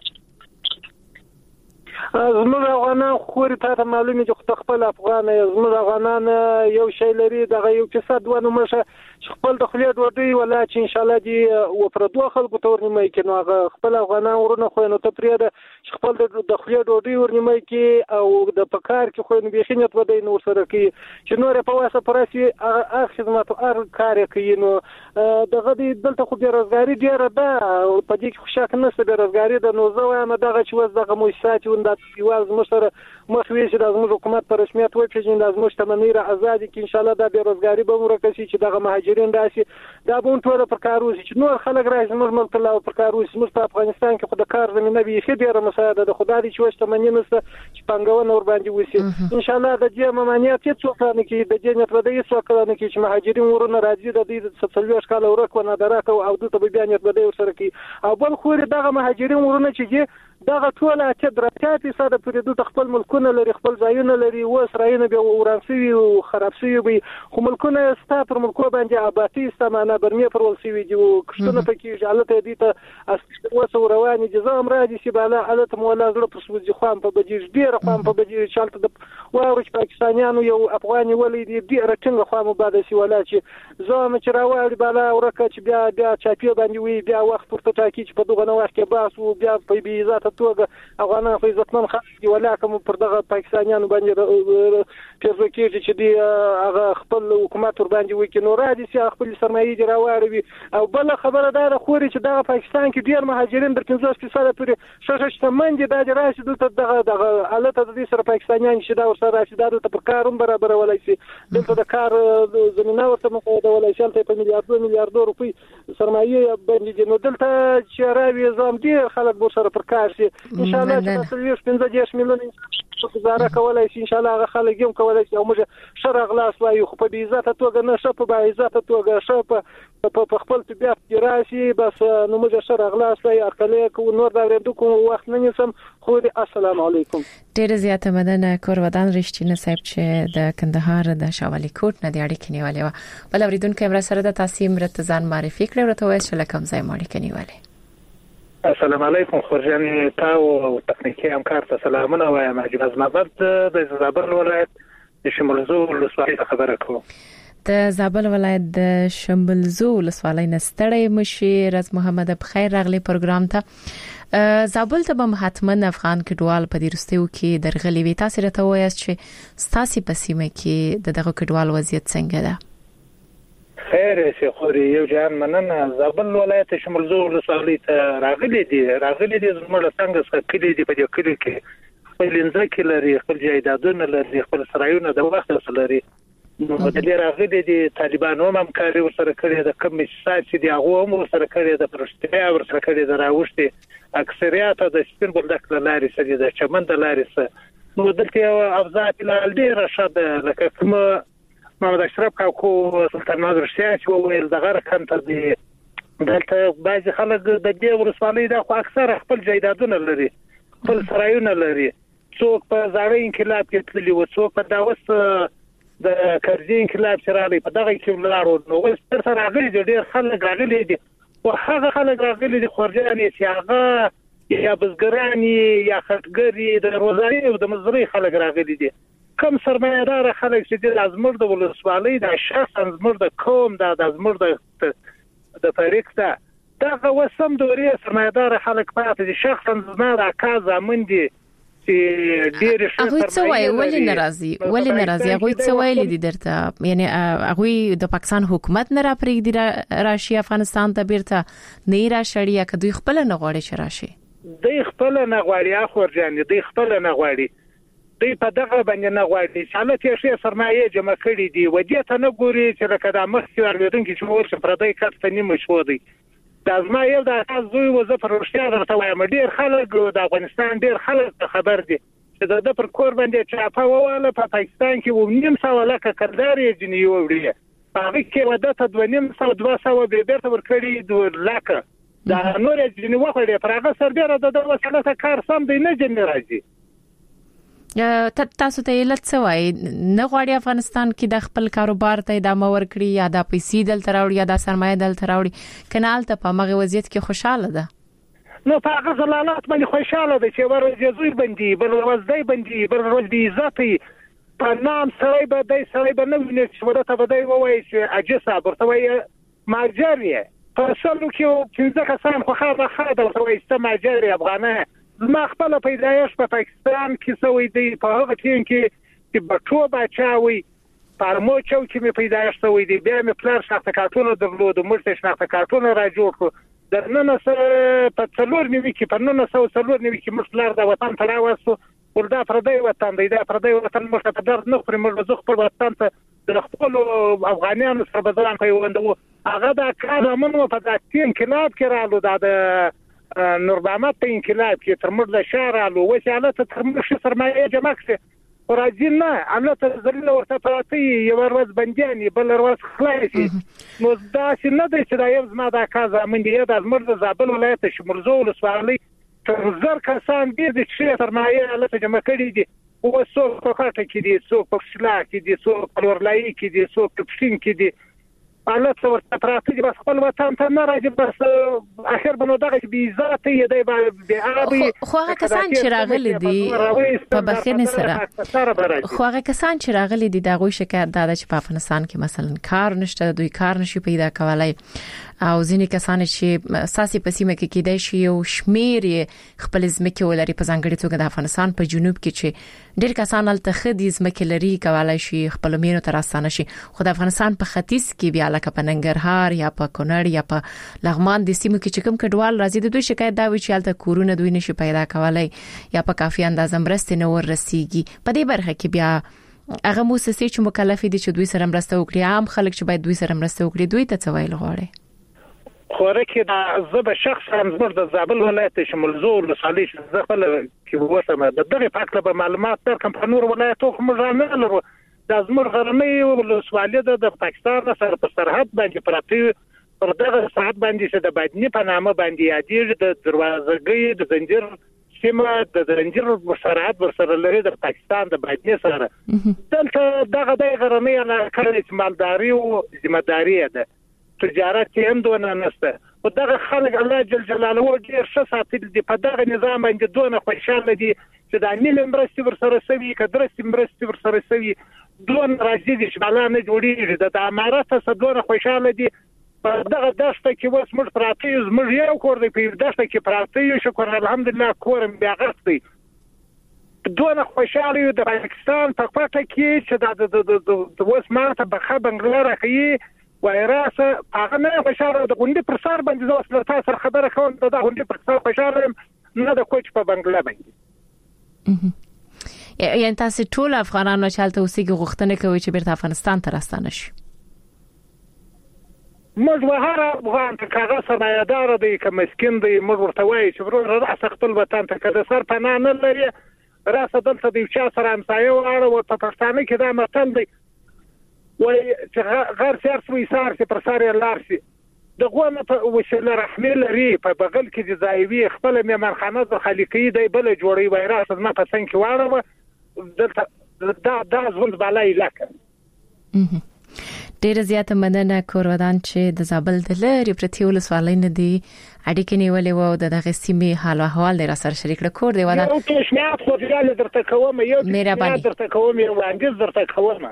زموږ افغانان خوري ته معلومه چې خپل افغان زموږ افغانان یو شی لري دغه یو فساد ونه مشه خپل د خلیه ډوډۍ ولا چې ان شاء الله دی او پر دوه خلکو تور نیمه کې نو هغه خپل افغانان ورونه خو نو ته پریده خپل د خلیه ډوډۍ ورنیمه کې او د پکار کې خو نو بخینت ودی نور سره کې چې نور په واسه پرسي هغه خدمات او کار کوي نو دغه دلته خو بیروزګاری ډیره ده په دې کې خوشاک نه سره بیروزګاری د نو زه ما دغه چې وز دغه مؤسسات وند یواز مشر مخوي چې د زموږ حکومت پر رسمیت وایي چې د زموږ تمنې را آزادي کې ان شاء الله د بیروزګاری به مرکزي چې دغه مهاجرین راشي دا به ټول پر کاروزي چې نور خلک راځي زموږ ملک له پر کاروزي زموږ په افغانستان کې خو د کار زمينه به خې ډیره مساعده د خدای دې چې تمنې نسته چې پنګونه ور باندې وسی ان شاء الله د دې ممانعت څه څه نه کې د دې نه پر دې څه کړه نه کې چې مهاجرین ورونه راځي د دې څلوي اشکال ورکو نه درکو او د ته بیان یې بده ور سره کې او بل خو دغه مهاجرین ورونه چې دغه ټول اته دراتي ساده پرې دوه خپل ملکونه لري خپل ځایونه لري و اسرائیل به ورانسي او خرابسي به خو ملکونه ستا پر ملکو باندې آبادی استمانه برمه پر ولسي وي جو کښتونه پکې حالت دې ته اس وسو رواني جزام راځي چې بالا حالت مولا زړه پر سوځي خام په بجیر ډیر خام په بجیر چالت د واورچ پاکستانیانو یو افغاني ولې دې ډیر ټنګ خام باندې سی ولا چې زوم چې راوړي بالا ورکه چې بیا بیا چاپی باندې وي بیا وخت پورته ټاکي چې په دغه وخت کې باس او بیا په بي عزت توګه افغانان خو عزتمن خلک دي ولا کوم پر دغه پاکستانیانو باندې پیژو کې چې دی هغه خپل حکومت ور باندې وکړي نو راځي چې خپل سرمایي دی راوړي او بل خبره ده خوري چې دغه پاکستان کې ډیر مهاجرین در پنځوس فیصد پورې شش شتمن دي د راشي دلته دغه دغه حالت د دې سره پاکستانیان چې دا ور سره راشي د پر کاروم برابر ولای شي دلته د کار زمينه ورته مخاوده ولای شي ته په میلیارډ میلیارډ روپی سرمایي باندې نو دلته چې راوي زم دي خلک بو سره پر کار شي ان شاء الله چې تاسو یو پنځه دیش میلیون گزاره کولای شي ان شاء الله هغه خلک هم کولای شي او موږ شر اغلاس وایو خو په عزت توګه نه شپ په عزت توګه شپ په خپل طبيعت کې راشي بس نو موږ شر اغلاس وایو اکله کو نور دا ورته کوم وخت نه نسم خو السلام علیکم. ډیر زیاته مننه کور ودان رښتینه صاحب چې د کندهار د شاولي کوټ نه د اړیکې نیولې و. بل اوریدونکو امر سره د تاسیم رتزان معرفي کړو ورته وایي چې لکم ځای مړ کې نیولې. السلام علیکم خورجان تاسو او تخنیکی همکار ته سلامونه وایم. اجازه محمد د زابل ولایت د شمولزو ولسوالۍ خبره کوم. د زابل ولایت د شمولزو ولسوالۍ نستړی مشي رز محمد بخیر راغلی پروګرام ته. زابل ته به حتمن افغان کډوال په دیرستیو کې درغلي وي. تاسو راته وایاست چې ستاسو په سیمه کې د دغه کډوال وضعیت څنګه ده؟ خیر سي خوري یو جان مننه. زابل ولایت شمولزو ولسوالۍ ته راغلي دي راغلي دي زموږ څنګه څخه کلی دي په دې کلی کې خپل ځکه لري خپل جایدادونه لري خپل سرایونه د وخت سره لري. نو د دې راغلي دي طالبانو هم کاری ورسره کړی د کم سات چې دی هغه هم ورسره کړی د پرشتیا ورسره کړی د راوښتي اکثریت د سپین بلدک لارې سره د چمن د لارې سره. نو دلته افزا په لړ رشاد لکه کوم محمد اشرف کاکو سلطان ناظر شاه چې ویل دغه رقم ته دی دلته بعض خلک د دې ورسوالۍ د خو اکثر خپل جایدادونه لري خپل سرایونه لري. څوک په زاړه انقلاب کې تللی و څوک په داوس د کرزي انقلاب سره راغلی په دغه کې ولارو. نو اوس تر سره راغلي دي ډېر خلک راغلي دي او هغه خلک راغلي دي خورجانې چې هغه یا بزګران یا خټګر د روزاني او د مزرعي خلک راغلي دي. کم سرمایه‌دار خلک چې د ازمر د ولسوالۍ د شخص ازمر د قوم د ازمر د د فریق ته دغه وسم دوري سرمایه‌دار خلک پاتې دي. شخص ازمر د کاز امن دي چې ډېر ښه هغه څه وایي ولې ناراضي ولې ناراضي هغه څه وایي دي درته یعنی هغه د پاکستان حکومت نه را پرېږدي راشي افغانستان ته بیرته نه را شړیا کدوې خپل نه غواړي چې راشي. دوی خپل نه غواړي اخورجان دوی خپل نه غواړي دوی په دغه باندې نه غواړي چې حالت یې ښه سرمایه جمع کړي دي ودی ته نه ګوري چې لکه د مخکې ورلېدونکو چې ورشه پردای کټ ته نیمه شو دی. د ازما یو د اساس دوی وزه پر رښتیا درته وایم ډېر خلک د افغانستان ډېر خلک خبر دي چې د پر کور باندې چاپه وواله په پاکستان کې و نیم سو لکه کردار یې جنې وړي هغه کې ودته دوه نیم سو دوه سو به بیرته ورکړي د لکه دا نور جنې وخړي پر هغه سربېره د وسله کار سم دی نه جنې راځي. تاسو ته علت څه وایي نه غواړي افغانستان کې د خپل کاروبار ته ادامه ورکړي یا د پیسې دلته راوړي یا د سرمایه دلته راوړي کنال ته په مغه وضعیت کې خوشاله ده؟ نو په هغه زلالات باندې خوشاله ده چې ورځ زوی بندي بل ورځ دی بندي بل ورځ دی عزتي په نام سړی به دی سړی به نه ویني چې ورته به دی وایي چې عجزه ورته وایي ماجري په سلو کې چې ځکه سم خو خاطر خاطر ورته وایي چې ماجري افغانه ما خپل پیدایش په پاکستان کې سوی دی په هغه ټیم کې چې بټو بچاوي پرمو چو چې می پیدایش سوی دی بیا می پلار شخص کارتونه درلود مرته شخص کارتونه را جوړ کړ د نن سره په څلور نیوي کې په نن سره څلور نیوي کې مشلار د وطن ته راوستو وردا پردی وطن دی دا پردی وطن مرته په درد نه خوري مرته زخ پر وطن ته د خپل افغانانو سره بدلان پیوندو هغه د کار منو په دغه انقلاب کې رالو د نور محمد په انقلاب کې تر موږ د شهر الو وساله ته تر موږ سرمایه جمع کړه راځي نه الله ته ذلیل ورته پاتې یو ورځ بندياني بل ورځ خلاصي. نو دا چې نه دی چې دا یو زما د کازا منډي د زمر د زابل ولایت شمولزو ولسوالۍ تر زر کسان دي چې سرمایه الله ته جمع کړي دي او څوک په کاټه کې دي څوک په شلا کې دي څوک په ورلای کې دي څوک په پښین کې دي الله ته ورته پراته دي بس خپل وطن ته نه راځي بس اخر بنو دغه بي عزت یې دی به عربي خو هغه کسان چې راغلي دي په بخښنه سره خو هغه کسان چې راغلي دي دغه شکایت داده چې په افغانستان کې مثلا کار نشته دوی کار نشي پیدا کولای او ځینې کسان چې ساسي پسیمه کې کېدای شي او شمیر خپل ځمکه ولري په ځانګړي توګه د افغانستان په جنوب کې چې ډېر کسان الته خدي ځمکه لري کولای شي خپل مینو تر اسانه شي خو د افغانستان په ختیځ کې بیا لکه په ننګرهار یا په کونړ یا په لغمان د سیمو کې چې کوم کډوال راځي د دوی شکایت دا وی چې الته کورونه دوی نشي پیدا کولای یا په کافي اندازه مرسته نه ورسیږي. په دې برخه کې بیا هغه موسسې چې مکلف دي چې دوی سره مرسته وکړي عام خلک چې باید دوی سره مرسته وکړي دوی ته څه ویل غواړي؟ خوره کې دا زب شخص هم زمر د زابل ولایت شمولزو ولسوالۍ زه خپل کې وسمه د دغه پاکله به معلومات تر کوم په نور ولایتو خو موږ نه لرو د زمر غرمې ولسوالۍ د پاکستان سره په سرحد باندې پراته پر دغه سرحد باندې چې د بادنی په نامه باندې یادېږي د دروازګۍ د زنجیر سیمه د رنجر مسرعت ورسره لري د پاکستان د باندې سره دلته دغه د غرنۍ علاقې مالداري او ځمداري ده تجارت هم دونه نشته او دغه خلک الله جل جلاله ډیر ښه ساتل دي په دغه نظام باندې دونه خوشاله دي چې د امیر مرستې ورسره سوي کدرستې مرستې ورسره سوي دون راځي چې بالا نه جوړیږي د امارات څخه دونه خوشاله دي په دغه دشته کې وس موږ پراته یو موږ یو کور دی په دشته کې پراته یو شکر الحمدلله کورم بیا غوښتي دونه خوشاله یو د پاکستان په پټه کې چې د د وس ماته په خبرنګ راخي وایراسه هغه نه خوشاله د غونډې پر سر باندې زوس له تاسو خبره کوم د غونډې پر سر خوشاله نه د کوچ په بنگلا باندې یعنی تاسو ټول افغانانو چې حالت اوسېږي غوښتنه کوي چې بیرته افغانستان ته راستانه شي موږ هر افغان ته کاغذ سرمایه‌دار دی که مسکین دی موږ ورته وایي چې ورور راځه خپل وطن ته که د سر پناه نه لري راځه دلته د یو چا سره همسایه واړه او په پښتانه کې دا متل دی وایي چې غر سر سوی سار چې پر سر یې لار شي د غوانه په وسیله رحمي لري په بغل کې د ځایوي خپل میمنخانه د خلیقي دی بل جوړي وای راځه ما په څنګه کې واړه دلته دا دا ځوند بالای لکه ډیر زیاته مننه کورودان چې د زابل د لری پرتی ولسوالۍ نه دی اړیکې نیولې وو د دغه سیمې حال او احوال در سره شریک کړ دی ودان یو تشمیات خو ډیره درته کوم یو تشمیات درته کوم یو وړاندیز درته کوم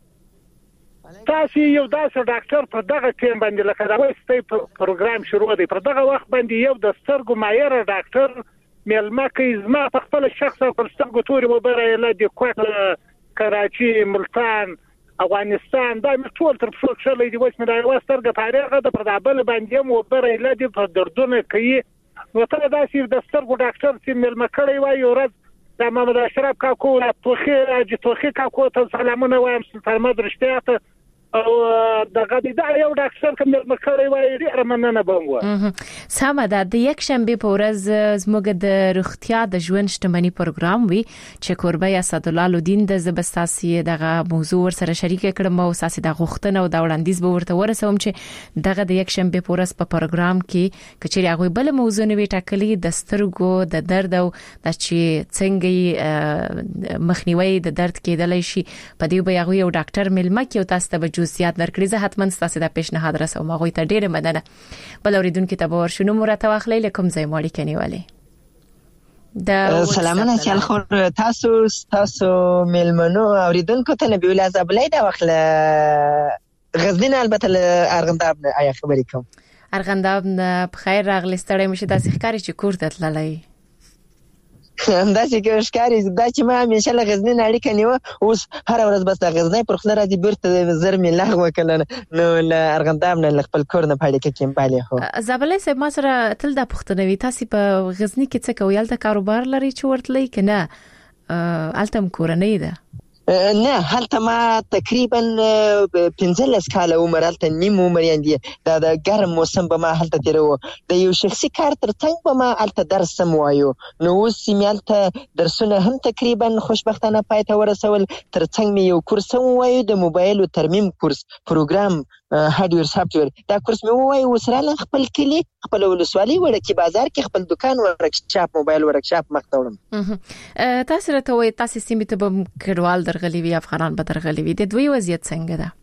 تاسو یو داسې ډاکټر په دغه ټیم باندې لکه دا وایي پروګرام شروع دی په دغه وخت باندې یو د سترګو مایر ډاکټر مېلمه کوي زما په خپل شخص او پر سترګو توري وبره له د کوټ کراچي ملتان افغانستان دا ټول تر څو شلې دی وښه دا وسترګه تاریخ د پردابل باندې مو بره لدی په دردونه کوي نو ته دا چې د سترګو ډاکټر چې ملما کړی وای یو ورځ د محمد اشرف کاکو لا توخي راځي توخي کاکو ته سلامونه وایم سلطان مدرشته او دغه د یو ډاکټر کوم مکړی وای ډیر مننه بوم سمه ده د یک شنبه په ورځ زموږ د روغتیا د ژوند شتمنۍ پروګرام وی چې قربای اسدالله لودین د زبستاسي دغه موضوع ور سره شریک کړم او اساسي د غوښتنه او د وړاندیز به ورته ورسوم چې دغه د یک شنبه په ورځ په پروګرام کې کچري هغه بل موضوع نوي ټاکلي د سترګو د درد او د چې څنګه مخنیوي د درد کېدلای شي په دې به هغه یو ډاکټر ملما کې او تاسو ته جزئیات درکړي زه حتمن ستاسو د پیشنهاد رسوم هغه ته ډیره مننه بل اوریدونکو ته به ورشنو مرته واخلې لکم ځای مالي کنيواله د سلامونه چل خور تاسو تاسو ملمنو اوریدونکو ته نبی الله زبلای دا وخت غزنین البته ارغنداب نه آیا خبرې کوم ارغنداب نه بخیر راغلی ستړی مشه د ښکاری چې کور ته تللی همدا چې ښکاری دا چې ما همیشه له غزنین اړیکه نیو اوس هر ورځ بس د غزنی پر خله راځي بیرته زر می لغوه کړل نو له ارغنداب نه خپل کور نه پاړی کې کیم پالي هو زابلې سه ما سره تل د پښتنوي تاسو په غزنی کې څه کوي الته کاروبار لري چې ورتلې کنه التم کورنۍ ده نه هلته ما تقریبا پنځلس کاله عمر هلته نیم عمر یاندې دا د ګرم موسم به ما هلته تیرو د یو شخصي کار تر څنګ به ما هلته درس سم وایو نو اوس چې هلته درسونه هم تقریبا خوشبختانه پای ته ورسول تر څنګ مې یو کورس هم وایو د موبایل او ترمیم کورس پروګرام هارډویر سافټویر دا کورس مې وایو وسره خپل کلی خپل ولسوالۍ ورکه بازار کې خپل دکان ورکشاپ موبایل ورکشاپ مختوړم تاسو راته وایي تاسو سیمه ته به کډوال درغلي وي افغانان به درغلي وي د دوی وضعیت څنګه ده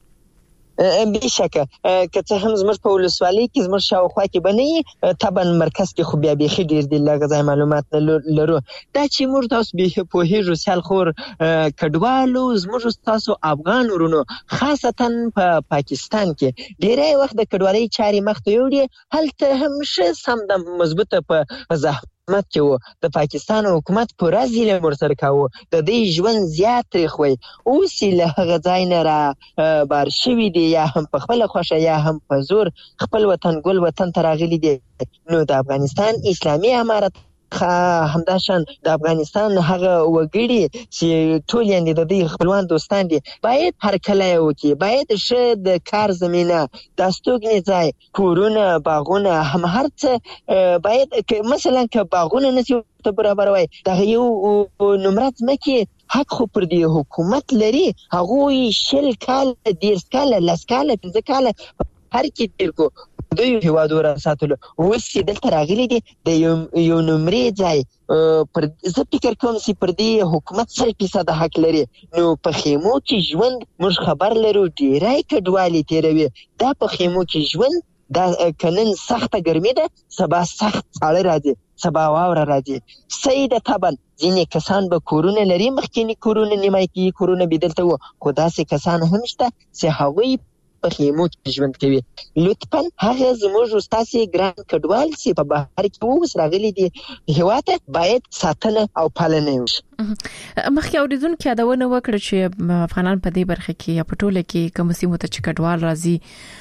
بشکه که څه هم زموږ په ولسوالۍ کې زموږ شاوخوا کې بنئ طبعا مرکز کې خو بیا بيخي ډیر دی لږ ځای معلومات لرو دا چې موږ تاسو به په هیڅ سال خور کډوالو زموږ تاسو افغان ورونو خاصتا په پاکستان کې ډیری وخت د کډوالۍ چاري مخ ته یوړي هلته هم شه سم د مضبوطه په زحمت کې د پاکستان حکومت پورا ځله مرسته کاوه د دې ژوند زیات خوي اوس له هغه ځای نه را بار شوی دی یا هم په خپل خوښه یا هم په زور خپل وطن ګل وطن تراغلي دي نو د افغانستان اسلامي امارت همداشان د افغانستان هغه وګړي چې ټول یې د دې خپلوان دوستان دي باید هر کله یو کې باید شه د کار زمينه د استوګنې ځای کورونه باغونه هم هرڅه باید مثلا که باغونه نسی ته برابر وای دا یو نمرات مکه حق خو پر دی حکومت لري هغه شل کال دیر کال لس کال پنځه کال هر کې تیر کو دوی هیواد ورساتلو اوس چې دلته راغلي دي د یو یو نمرې ځای پر زه فکر کوم چې پر دې حکومت سل فیصد حق لري نو په خیمو کې ژوند موږ خبر لرو ډیری کډوالي تیروي دا په خیمو کې ژوند دا کنن سخته ګرمي ده سبا سخت ساړه راځي سبا واوره راځي سید طبعا ځینې کسان به کورونه لري مخکینی کورونه نیمای کې کورونه بدلته وو خو داسې کسان هم شته چې هغوی په خیمو کې ژوند کوي لطفا هغه زموږ استاسي ګران کډوال چې په بهر کې اوس راغلي دي هیواد باید ساتنه او پالنه وشي مخکې اوریدونکو یادونه وکړه چې افغانان په دې برخه کې یا په ټوله کې کوم سیمه ته چې کډوال راځي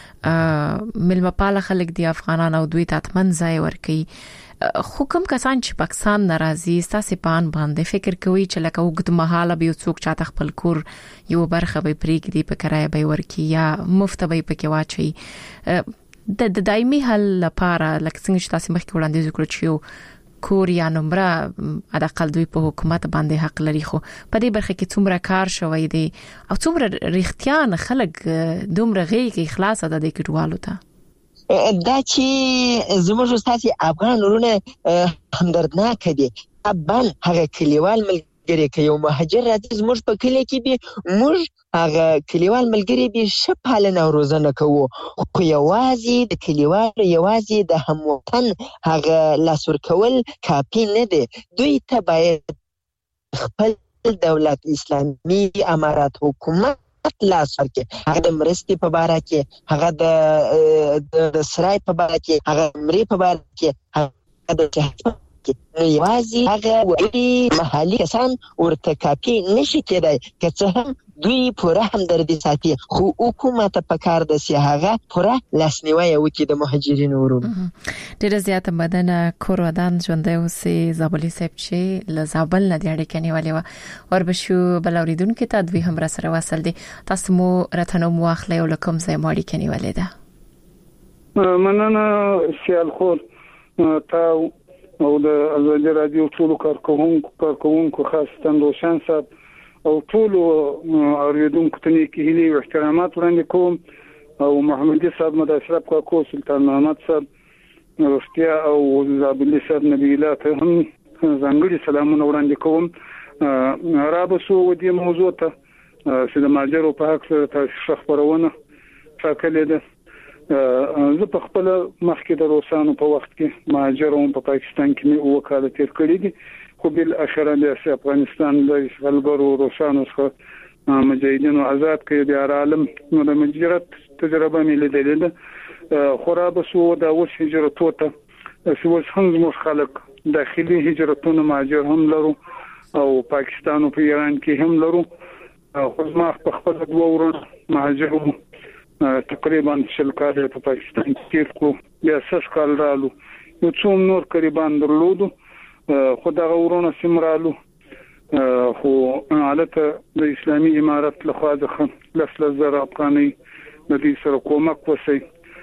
ملمه پاله خلک دی افغانان او دوی تاتمن ځای ورکي خو کوم کسان چې پاکستان ناراضي ستاسو پان باندې فکر کوي چې لکه وګت مهاله به څوک چاته خپل کور یو برخه به پریږدي په کرایه به ورکي یا مفت به پکې واچي د دایمي حل لپاره لکه څنګه چې تاسو مخکې وړاندیز وکړو چې کور یا نمبر ادقل دوی په حکومت باندې حق لري خو په دې برخه کې څومره کار شوی دی او څومره ریښتیا خلک دومره غیږ اخلاص ده د کډوالو ته دا چې زموږ استاد افغان ورونه همدردناک دي ابان هغه کلیوال ملګری کې یو مهاجر راځي زموږ په کلی کې به موږ هغه کلیوال ملګری به شپالنه او روزنه کوو خو یوازې د کلیوال یوازې د هموطن هغه لاسور کول کافي نه دي دوی ته باید خپل دولت اسلامي امارات حکومت لاس ورکړي هغه د مرستې په باره کې هغه د سرای په باره کې هغه مری په باره کې هغه د نو یوازې هغه وړي محلي کسان ورته کافي نشي کېدای که څه هم دوی پوره همدردي ساتي خو حکومت په کار د سي هغه پوره لاسنیوي وکړي د مهاجرینو ورونو ډېر زیات مدنه کور ودان ژوندۍ اوسې زابلي صاحب چې له زابل نه د اړیکې نیولې و وربشو بلوریدونکو ته دوی هم را سره وصل دي تاسو مو راتنو مواخله او کوم ځای مو اړیکې نیولې ده مننه سیال خور تاسو او د ازادي رادیو ټول کارکونکو کارکونکو خاصه روشن صاحب او ټول اوریدونکو ته کې هلي او احترامات وړاندې کوم او محمدي صاحب مد اشرف کاکو سلطان محمد صاحب رفتیا او زابلي صاحب نبی الله ته هم ځانګړي سلامونه وړاندې کوم رابسو ودی موضوع ته چې د ماجرو په حق سره تاسو خبرونه ټاکلې ده زه په خپل مخکې د روسانو په وخت کې مهاجرون په پاکستان کې مې وکاله تیر کړی دي خو بل اخره د افغانستان د اشغالګرو روسانو څخه مجاهدینو آزاد کړي د عالم نو د مهاجرت تجربه مې لیدلې ده خراب سو د اوس هجرت ته چې اوس هم زموږ خلک داخلي هجرتونه مهاجر هم لرو او پاکستان او په ایران کې هم لرو خو ما په خپل دوه ورونه مهاجرو تقریبا شل کال په پاکستان کې کو بیا سس کال رالو یو څو نور قریبان درلودو خدای غوړونه سمرالو خو حالته د اسلامي امارت له خوا د لسل زره افغاني د دې سره کومک وسی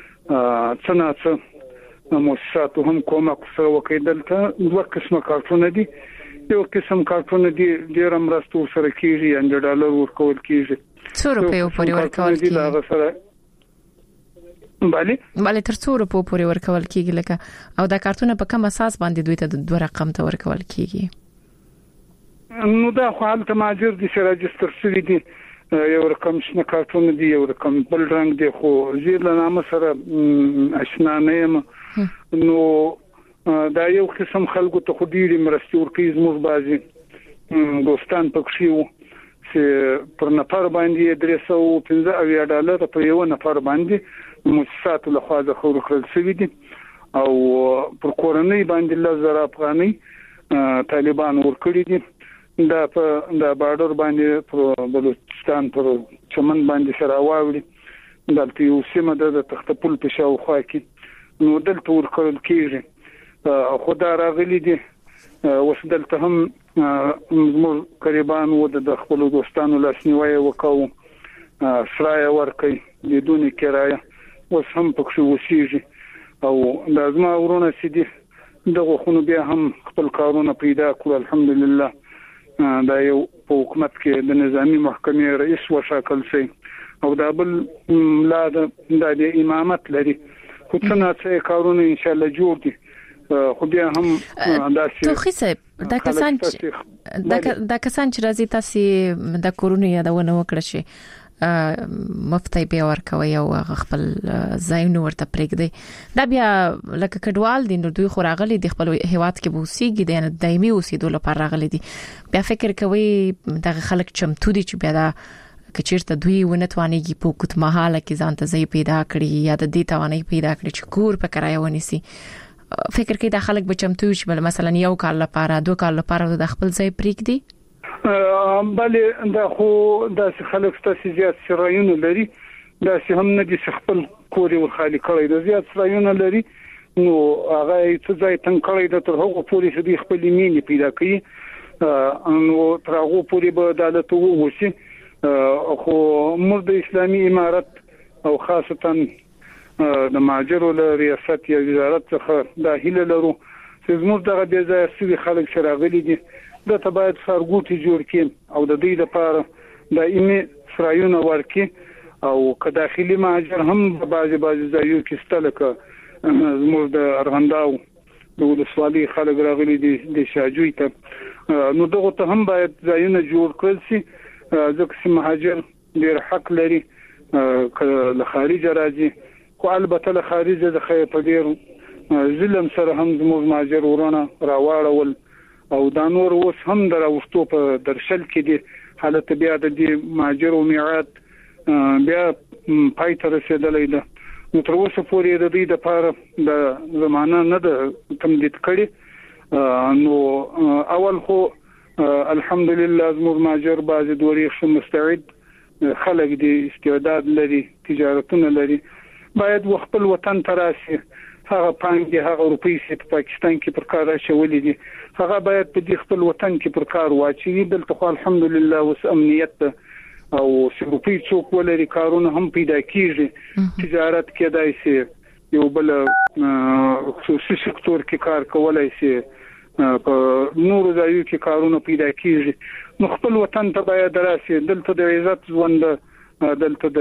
څنګه مؤسسات هم کومک سره وکیدل ته دوه قسمه کارتونه دي یو قسم کارتونه دي ډیر مرستو سره کیږي ان ډالر ورکول کیږي څو روپیو پورې ورکول کیږي بله بله تر څو روپو پورې ورکول کیږي لکه او دا کارتونه په کوم اساس باندې دوی ته د دوه رقم ته ورکول کیږي نو دا خو حالت ماجر دي چې راجستر شوی دي یو رقم شنه کارتونه دي یو رقم بل رنگ دي خو زیر له نامه سره آشنا نه یم نو دا یو قسم خلکو ته خو ډیری مرستې ورکوي زموږ بعضي دوستان پکښې وو چې پر نفر باندې درې سوه پنځه اویا ډالر په یو نفر باندې مؤسسات له خوا د خور خل شوی دي او پر کورنۍ باندې لزر افغاني طالبان ورکړي دي دا په د بارډر باندې پر بلوچستان پر چمن باندې سره واوړي دلته یو سیمه د تختپل په شاوخوا کې نو دلته ورکړل کېږي خدای راغلي دي وسدلته هم زموږ قریبان و د خپل دوستانو لاسنیوي وکاو سرای ورکړي بدون کرایه اوس هم پکښې وسیږي او لازمه ورونه سيدي دغه خونو بیا هم خپل کارونه پیدا کړو الحمدلله دا یو په حکومت کې د نظامی محکمې رئیس وشاکل شي او دا بل لا د امامت لري خو څنګه چې کارونه ان شاء الله جوړ دي خو بیا هم داسې توخی صاحب دا کسان دا کسان چې راځي تاسو د کورونا یادونه وکړه شي مفتي به ورکوي او خپل ځایونه ورته پرېږدي دا بیا لکه کډوال دي نو دوی خو راغلي د خپل هیواد کې بوسيږي د دایمي اوسېدو لپاره راغلي دي بیا فکر کوي دغه خلک چمتو دي چې بیا دا کچیرته دوی ونتوانيږي په کوت مهاله کې ځان ته ځای پیدا کړي یا د دې توانای پیدا کړي چې کور په کرایه ونیسي فکر کوي د خلک بچمتو شي بل مثلا یو کال لپاره دوه کال لپاره د خپل ځای پرېږدي بلې دا خو د خلک ستاسو زیات سرایونه لري دا هم نه دي خپل کور ور خالي کړی د زیات سرایونه لري نو هغه څه ځای تنګ کړی د تر هغه پوری چې د خپل مینې پیدا کړي نو تر هغه پوری به عدالت ووسی خو موږ د اسلامي امارت او خاصتا د ماجرو له ریاست یا وزارت څخه د هیله لرو چې موږ دغه د ځای سوي خلک شراغلي دي د تبعید خارګوټي جوړ کړي او د دې لپاره د ایمه سرایونه ورکي او که داخلي مهاجر هم په بعضي بعضي ځایو کې ستلکه زموږ د ارغنداو د ولسوالۍ خلک راغلي دي د شاجوي ته نو دغه ته هم باید ځایونه جوړ کړل شي ځکه چې مهاجر ډېر حق لري له خارج راځي خو البته له خارج د خیر په ډېر ظلم سره هم زموږ مهاجر ورونه راوړل او دا نور اوس هم دراوستو په درشل کې دي حالت بیا د دې مهاجر او میعاد بیا پای ته رسیدلې ده نو تر اوسه پورې د دې لپاره د زمانہ نه د تمدید کړي نو اول خو الحمدلله زموږ مهاجر بعض دوری خو مستعد خلک دي استعداد لري تجارتونه لري باید خپل وطن تراسي هغه پانګي هغه روپۍ چې په پاکستان کې پر کار راچولې دي هغه باید په دې خپل وطن کې پر کار واچي دلته خو الحمدلله وس امنیت او روپۍ څوک ولري کارونه هم پیدا کیږي تجارت کې دای شي یو بل خصوصي سکتور کې کار کولای شي په نور ځایو کې کارونه پیدا کیږي نو خپل وطن ته باید راسي دلته د عزت ژوند دلته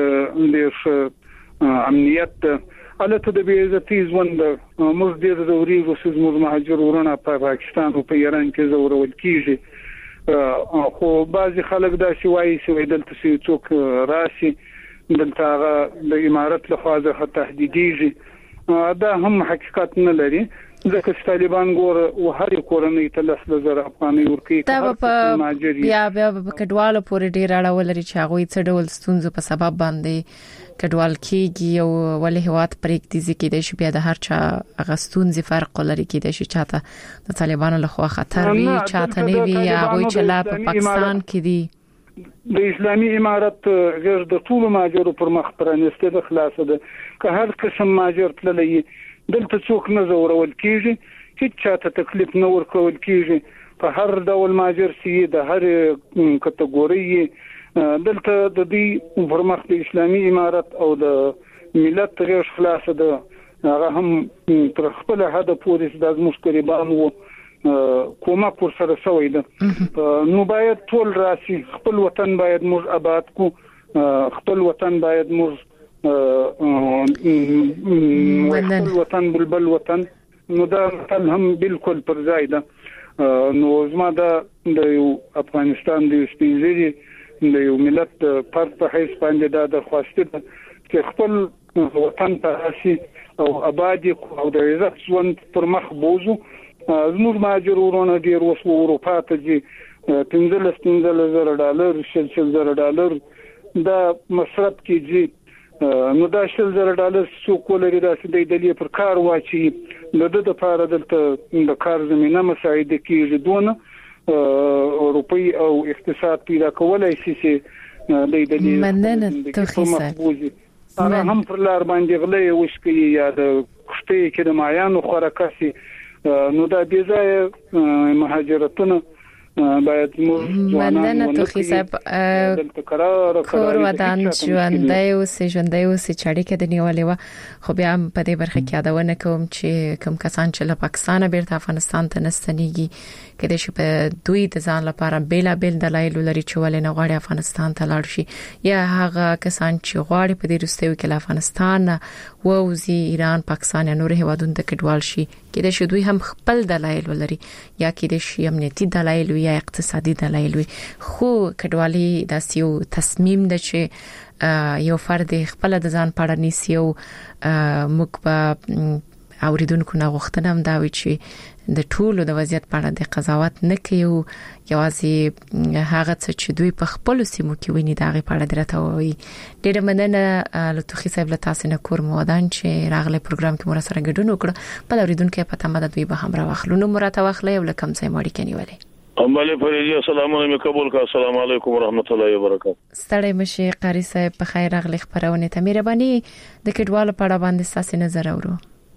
د امنیت البته د بیعزتي ژوند موږ ډېر ضروري وسوس موږ مهاجر ورونه په پاکستان او په ایران کې زورول کیږي خو بعضي خلک دا شی وایي چې دلته څه څوک راسي دلته هغه د امارت له خوا ځخه تهدیديږي دا هم حقیقت نه لري ځکه چې طالبان ګور او هر کورنۍ ته لس زره افغانۍ ورکړي دا په بیا بیا په کډوالو پورې ډیر اړه لري چې هغه څه ډول ستونزې په سبب باندې کډوال کېږي او ولې هوات پرېږدي چې د شي بیا د هر چا غستونځي فرق لري کې د شي چاته د طالبانو له خوا خطر وي چاته نه وي هغه چې لا په پاکستان کې دي د اسلامي امارت غیر د ټول ماجر پر مخ پرانسته د خلاصه ده که هر قسم ماجر تللی دلته څوک نه زورول کیږي چې چاته تکلیف نه ورکول کیږي په هر ډول ماجر سي د هر کټګوري دلته د دې پر مخ د اسلامي امارت او د ملت غیر خلاصه ده هغه هم تر خپل هدف پورې د مشکربان وو کومه پر سره سوې ده نو باید ټول راسي خپل وطن باید موږ آباد کو خپل وطن باید موږ خپل وطن بلبل وطن نو دا مثال هم بالکل پر ځای ده نو زما د یو افغانستان د سپینځري د یو ملت پر په حیث باندې دا درخواست ده چې خپل وطن ته راسي او آباد او د عزت ژوند پر مخ بوزو زموږ ماجرونه ډیر وسو اروپا ته دي پنځه پنځه زره ډالر شل شل زره ډالر دا مصرف کیږي نو دا شل زره ډالر څوک ولري دا چې د دې پر کار واچي د د لپاره دلته د کار زمينه مساعده کیږي دونه اروپای او اقتصاد پیدا کولای شي چې د دې مننه توخیسه هغه هم پر لار باندې غلې وشکي یا د خشته کې د مایانو خورکاسي نو دا د ځای مهاجرتونه باید موږ ځوانان توخی صاحب کور ودان ژوندۍ او ژوندۍ او چړې کې د نیولې و خو بیا په دې برخه کې یادونه کوم چې کوم کسان چې له پاکستان بیرته افغانستان ته نستنیږي کله چې په دوی د ځان لپاره بیل بیل دلایل لري چې ولې نه غواړي افغانستان ته لاړ شي یا هغه کسان چې غواړي په دې رستیو کې له افغانستان ووزي ایران پاکستان یا نور هیوادونو ته کډوال شي کله چې دوی هم خپل دلایل لري یا کله چې امنیتي دلایل یا اقتصادي دلایل وي خو کډوالي د سیو تصمیم د چې یو فرد خپل د ځان پاړه نیسی او موږ په اوریدونکو نه غوښتنه هم دا وی چې د ټولو د وضعیت په اړه د قضاوت نه کیو یوازې هغه څه چې دوی په خپل سیمو کې ویني دا غي په اړه درته وایي ډېر مننه لطفي صاحب له تاسو نه کور مودان چې راغله پروګرام کې مور سره ګډون وکړه په اوریدونکو په تمه د دوی به هم راوخلو نو مرته واخلې او لکم ځای ماړي کې نیولې امباله فریدی السلام علیکم قبول کا السلام علیکم ورحمت الله وبرکاته ستړی مشي قاری صاحب په خیر راغلی خبرونه ته مهرباني د کډوالو په اړه باندې تاسو نظر اورو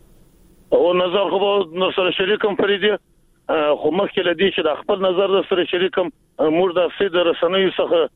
او نظر خو نو سره شریکم فریدی خو مخکې لدی چې د خپل نظر سره شریکم موږ د سید رسنوي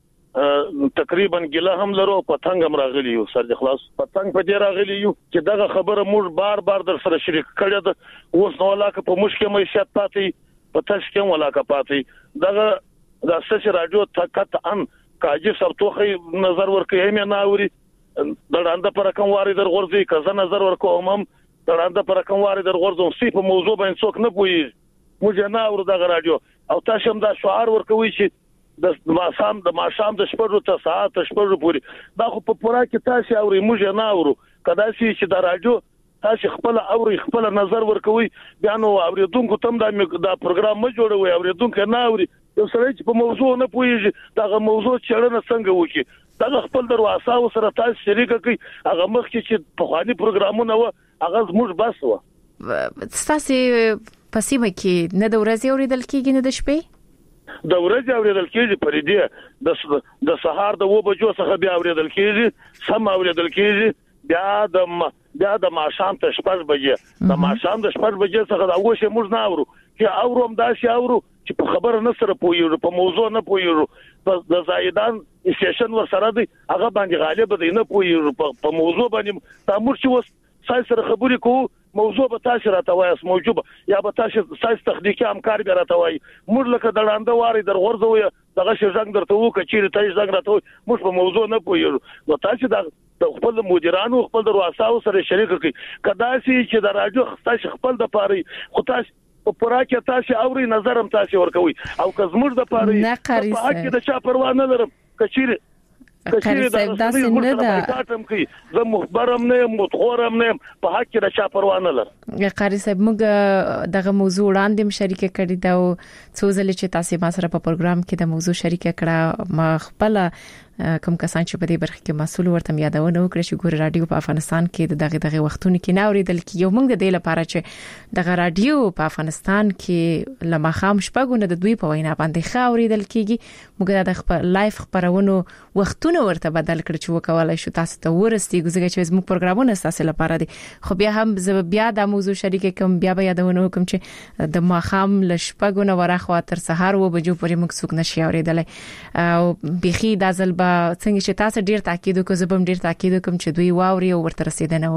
څخه تقریبا ګله هم لرو پتنګ هم راغلی یو سر د خلاص پتنګ په دې راغلی یو چې دغه خبره موږ بار بار در سره شریک کړی ده اوس نو علاقه په مشکل معیشت پاتې پتاش کوم علاقه پاتې دغه د اساس رادیو طاقت ان کاجي سرتوخي نظر ورکې هم نه اوري دړانده پر کوم واري در غورځي کزه نظر ورکوم هم دړانده پر کوم واري در غورځم سی په موضوع باندې څوک نه پوي موږ نه اورو دغه رادیو او تاسو هم دا شعار ورکوي چې د ماسام د ماشام د شپږو ته ساعت شپږو پوري دا خو په پورا کې تاسو اوري موږ نه اورو کدا چې د رادیو تاسو خپل اوري خپل نظر ورکوي بیا نو اوریدونکو تم دا دا پروګرام ما جوړوي اوریدونکو نه اوري یو سره چې په موضوع نه پويږي دا موضوع چړنه څنګه وکي دا خپل دروازه او سره تاسو شریک کوي هغه مخ چې په خواني پروګرامونه و هغه زموږ بس و تاسو پسیمه کې نه د ورځې اوریدل کېږي نه د شپې د ورځې اوریدل کېږي پرې دی د د سهار د و بجو څخه بیا اوریدل کېږي سم اوریدل کېږي بیا د بیا د ماشام ته شپږ بجې د ماشام د شپږ بجې څخه دا وښه موږ نه اورو چې اورو هم دا شي اورو چې په خبره نه سره پویو په موضوع نه پویو د زایدان سټیشن ور سره دی هغه باندې غالب دی نه پویو په موضوع باندې دا موږ چې وس سره خبرې کوو موضوع به تاسو راټوایس موجوده یا به تاسو ساينس تخنیکی همکار به راټوي موږ لکه دړانده واري در غورځوي دغه شژنګ درته وو کچیر ته ځنګ راټوي موږ په موضوع نه پویو نو تاسو دا خپل مدیرانو خپل دروازه سره شریک کړي کدا چې د راجو تاسو خپل د پاره خو تاسو په پورا کې تاسو اوري نظر هم تاسو ورکوي او کزمر د پاره په حق د چا پروا نه لرم کچیر کچیر دا څنګه ده تاسو کوي زه مخبرم نه متخورم نه په حق کې د چا پروا نه لرم قاری صاحب موږ دغه موضوع وړاندې شریک کړی دا او څو ځله چې تاسو ما سره په پروګرام کې د موضوع شریک کړه ما خپل کوم کسان چې په دې برخه کې مسؤل ورته یادونه وکړي چې ګور رادیو په افغانستان کې دغه دغه وختونو کې نه اوریدل کې یو موږ د دې لپاره چې دغه رادیو په افغانستان کې لمخام شپږونه د دوی په وینا باندې ښه اوریدل کېږي موږ د خپل لایف خبرونو وختونه ورته بدل کړ چې وکولای شو تاسو ته ورستي ګزګه چې زموږ پروګرامونه تاسو لپاره دي خو بیا هم ز بیا د موضوع شریک کوم بیا به یادونه وکم چې د مخام لشپږونه ورخوا تر سهار و بجو پورې موږ څوک نشي اوریدل او بيخي د ځل څنګه چې تاسو ډیر تاکید وکړو زبم ډیر تاکید وکم چې دوی واوري او ورته رسیدنه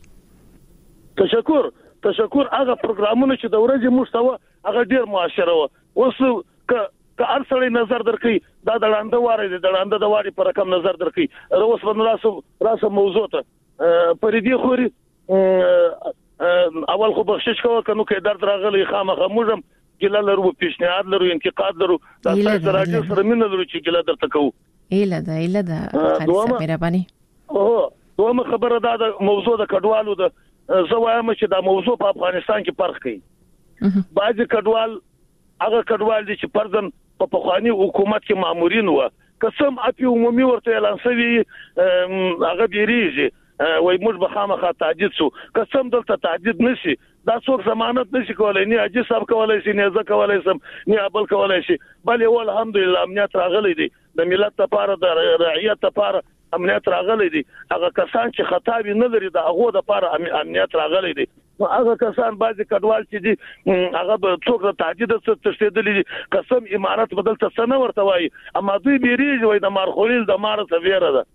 وکړي تشکر تشکر هغه پروګرامونه چې د ورځې مستوى هغه ډیر معاشره و اوس ک که ارسلې نظر درکې دا د لاندې واره دي د لاندې د واره پر کم نظر درکې روس ون راسو راسو موضوع ته پرې دی خوري اول خو بخشش کوه کنو کې درد راغلی خامخه موږ ګل لرو پیشنهاد لرو انتقاد لرو دا تاسو راځي سره مين لرو چې ګل درته کوو ایله دا ایله دا خالصه مهرباني او دومره خبره دا د موضوع د کډوالو د زوایم چې دا موضوع په افغانستان کې فرق کوي بعض کډوال هغه کډوال دي چې پردن په پخوانی حکومت کې مامورین و قسم اپی عمومي ورته اعلان شوی هغه بیریږي وای موږ به خامخا تعدید شو قسم دلته تعدید نشي دا څوک ضمانت نشي کولای نه اجي صاحب کولای شي نه زه کولای سم نه ابل کولای شي بل یو الحمدلله امنیت راغلی دي د ملت لپاره د رعیت لپاره امنیت راغلی دي هغه کسان چې خطا نه لري د هغه لپاره امنیت راغلی دي هغه کسان بعضی کډوال چې دي هغه به څوک د تهدید څخه تښتېدلي قسم امارات بدل څه نه ورته وایي اما دوی بیریږي وای د مارخولیل د مار سفیره ده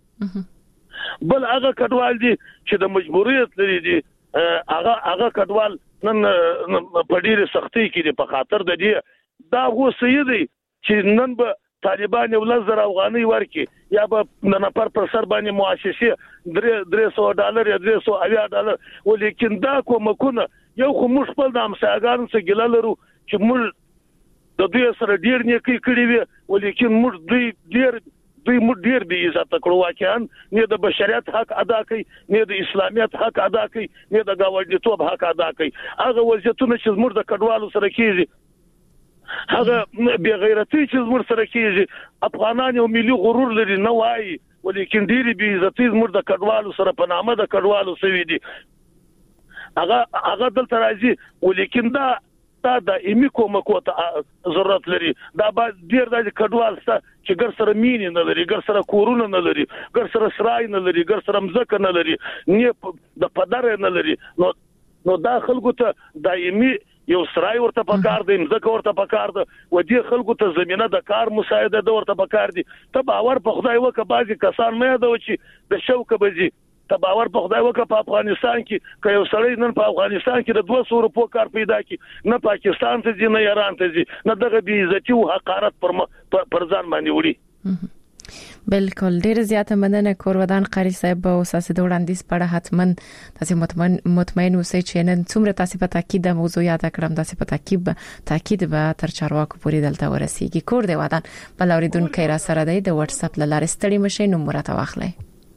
بل هغه کډوال دي چې د مجبوریت لري دي هغه هغه کډوال نن په ډیره سختۍ کې دي په خاطر د دې دا هو سیدي چې نن به طالبان یو لزر افغاني ورکي یا به د نفر پر سر باندې مؤسسه درې سوه ډالر یا درې سوه اویا ډالر ولیکن دا کومکونه یو خو موږ خپل د همسایګانو څخه ګیله لرو چې موږ د دوی سره ډیر نیکي کړې وي ولیکن موږ دوی ډیر دوی موږ ډیر بې عزت کړو واقعا نه د بشریت حق ادا کوي نه د اسلامیت حق ادا کوي نه د ګاونډیتوب حق ادا کوي هغه وضعیتونه چې موږ د کډوالو سره کیږي هغه بی غیرتی چې زموږ سره کیږي افغانان یو ملي غرور لري نه وایي ولیکن ډېری بی عزتي زموږ د کډوالو سره په نامه د کډوالو سوي دي هغه هغه دلته راځي ولیکن دا دا د ایمي کومکو ته ضرورت لري دا به ډېر د کډوال سره چې ګر سره مینې نه لري ګر سره کورونه نه لري ګر سره سرای نه لري ګر سره مځکه نه لري نه د پدر نه لري نو نو دا خلکو ته دایمي یو سرای ورته پکار دی مځکه ورته پکار ده و دې خلکو ته زمينه د کار مساعده د ورته پکار دي ته باور په خدای وکه بعضی کسان نه یادو چې د شوکه بجي ته باور په خدای وکه په افغانستان کې که یو سړی نن په افغانستان کې د دوه سوه روپو کار پیدا کی نه پاکستان ته ځي نه ایران ته ځي نه دغه بی عزتي او حقارت پر پر ځان باندې وړي بالکل ډیر زیاته مننه کورودان قاری صاحب او اساسي د وړاندیز په اړه حتمن تاسو مطمئن مطمئن اوسئ چې نن څومره تاسو په تاکید د موضوع یاد کړم تاسو په تاکید تاکید به تر چارواکو پورې دلته ورسیږي کور دی ودان بل اوریدونکو را سره دی د واتس اپ لاره ستړي مشه نو مرته واخلئ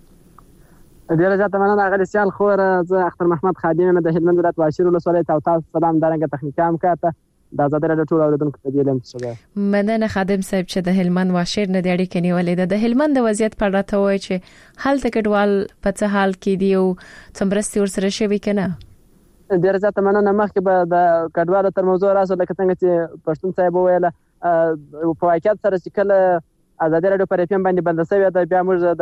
ډیر زیاته مننه غلی سیال خور زه اختر محمد خادم د هلمند ولایت واشیر ولسوالۍ ته تاسو سلام درنګ تخنیکام کاته دا زده راډیو ټول اوریدونکو ته دلم څه مننه خادم صاحب چې د هلمند واشیر نه د اړیکې نیولې د هلمند د وضعیت په اړه ته وایي چې حال تکډوال په څه حال کې دی او څومره ور سره شوی کنه ډیر زیاته مننه مخکې به د کډوالو تر موضوع راځو لکه څنګه چې پښتون صاحب ویل په واقعیت سره چې کله ازادي راډیو پر اف ام باندې بند شوی دا بیا موږ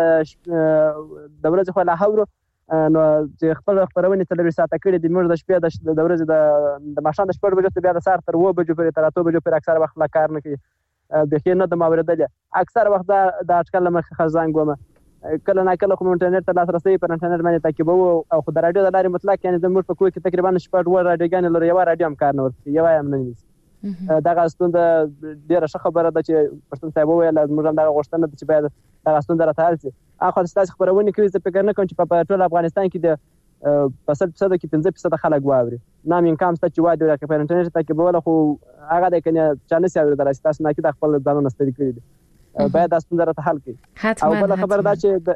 د د ورځې خو لا هورو نو چې خپل خبرونه تلوي ساته کړې د موږ د شپې د ورځې د د ماشان د شپږ بجو ته بیا د سار تر و بجو پورې تر اته بجو پورې اکثر وخت لا کار نه کوي د خینه د ماوردل اکثر وخت د اټکل مخ خزانګ ومه کله نه کله کوم انټرنیټ ته لاسرسي پر انټرنیټ باندې تعقیب او خو د راډیو د لارې مطلق یعنی د موږ په کوی کې تقریبا شپږ و راډیوګان لري یو راډیو هم کار نه ورته یو هم نه نیسي دا غاستون د ډیره ښه خبره ده چې پښتون صاحب ویل موږ هم دا غوښتنه چې باید دا غاستون درته حل شي اخر ستاسو خبرونه کوي چې فکر نه کوم چې په ټول افغانستان کې د په سل فیصد کې پنځه فیصد خلک واوري نام انکم ست چې وایي د انټرنیټ ته کې بوله خو هغه د کنه چانه سي اوري دراسته تاسو نه کې د خپل ځانونه ستړي کړی دي باید تاسو درته حل کړئ او بل خبر دا چې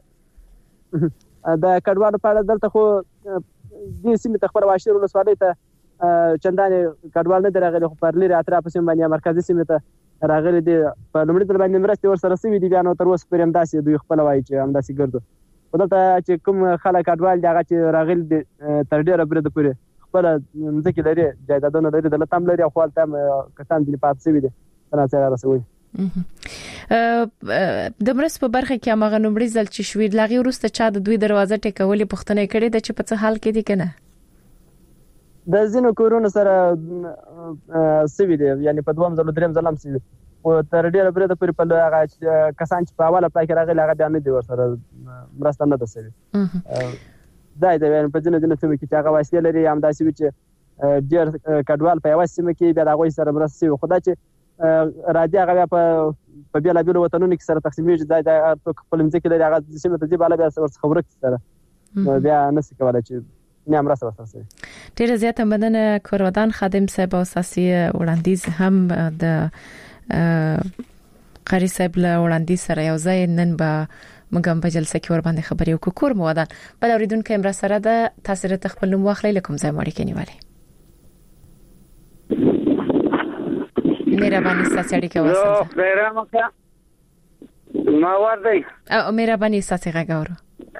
د کډوالو په اړه دلته خو د سیمې تخبر واشیر ولسوالۍ ته چندانې کډوال نه درغلي خو پر لري اطراف سیمه باندې مرکزی سیمه ته راغلي دي په لومړي ځل باندې مرسته ور سره سوي دي بیا نو تر اوسه پرې هم داسې دوی خپل وایي چې هم داسې ګرځو ودلته چې کوم خلک کډوال دي هغه چې راغلي دي تر ډیره برده پورې خپل ځکه لري جایدادونه لري د لتم لري خو تم کسان دي پات سوي دي تناسه رسوي د مرس په برخه کې هغه نومړي ځل چې شویر لاغي ورسته چا د دوی دروازه ټکولې پښتنه کړي د چې په څه حال کې دي کنه د زینو کورونو سره سوي دي یعنی په دوم ځل دریم ځل هم سوي او تر ډیره برده پورې په هغه کسان چې په اوله پای کې راغلي هغه بیا نه دي ورسره مرسته نه ده سوي دا د وین په ځینو ځینو سیمو کې چې هغه واسطه لري هم داسې وي چې ډیر کډوال په یوه سیمه کې بیا د هغوی سره مرسته سوي خو دا چې راځي هغه په په بیلابیلو وطنونو کې سره تقسیمېږي دا د خپل ځمکې لري هغه سیمه ته ځي بالا بیا ورڅخه ورک سره بیا نشي کولای چې نه امر سره سره ډیر زیاته مننه کورودان خادم صاحب او اساسي وړاندیز هم د قاری صاحب له وړاندیز سره یو ځای نن به موږ هم په جلسه کې ور باندې خبرې وکړو کور مو ودان بل اوریدونکو امر سره د تاثیر تخپل نوم واخلې لکم ځای مړ کې نیولې مهرباني ستاسو اړیکه وساتئ مهرباني ما وردی او مهرباني ستاسو غاګورو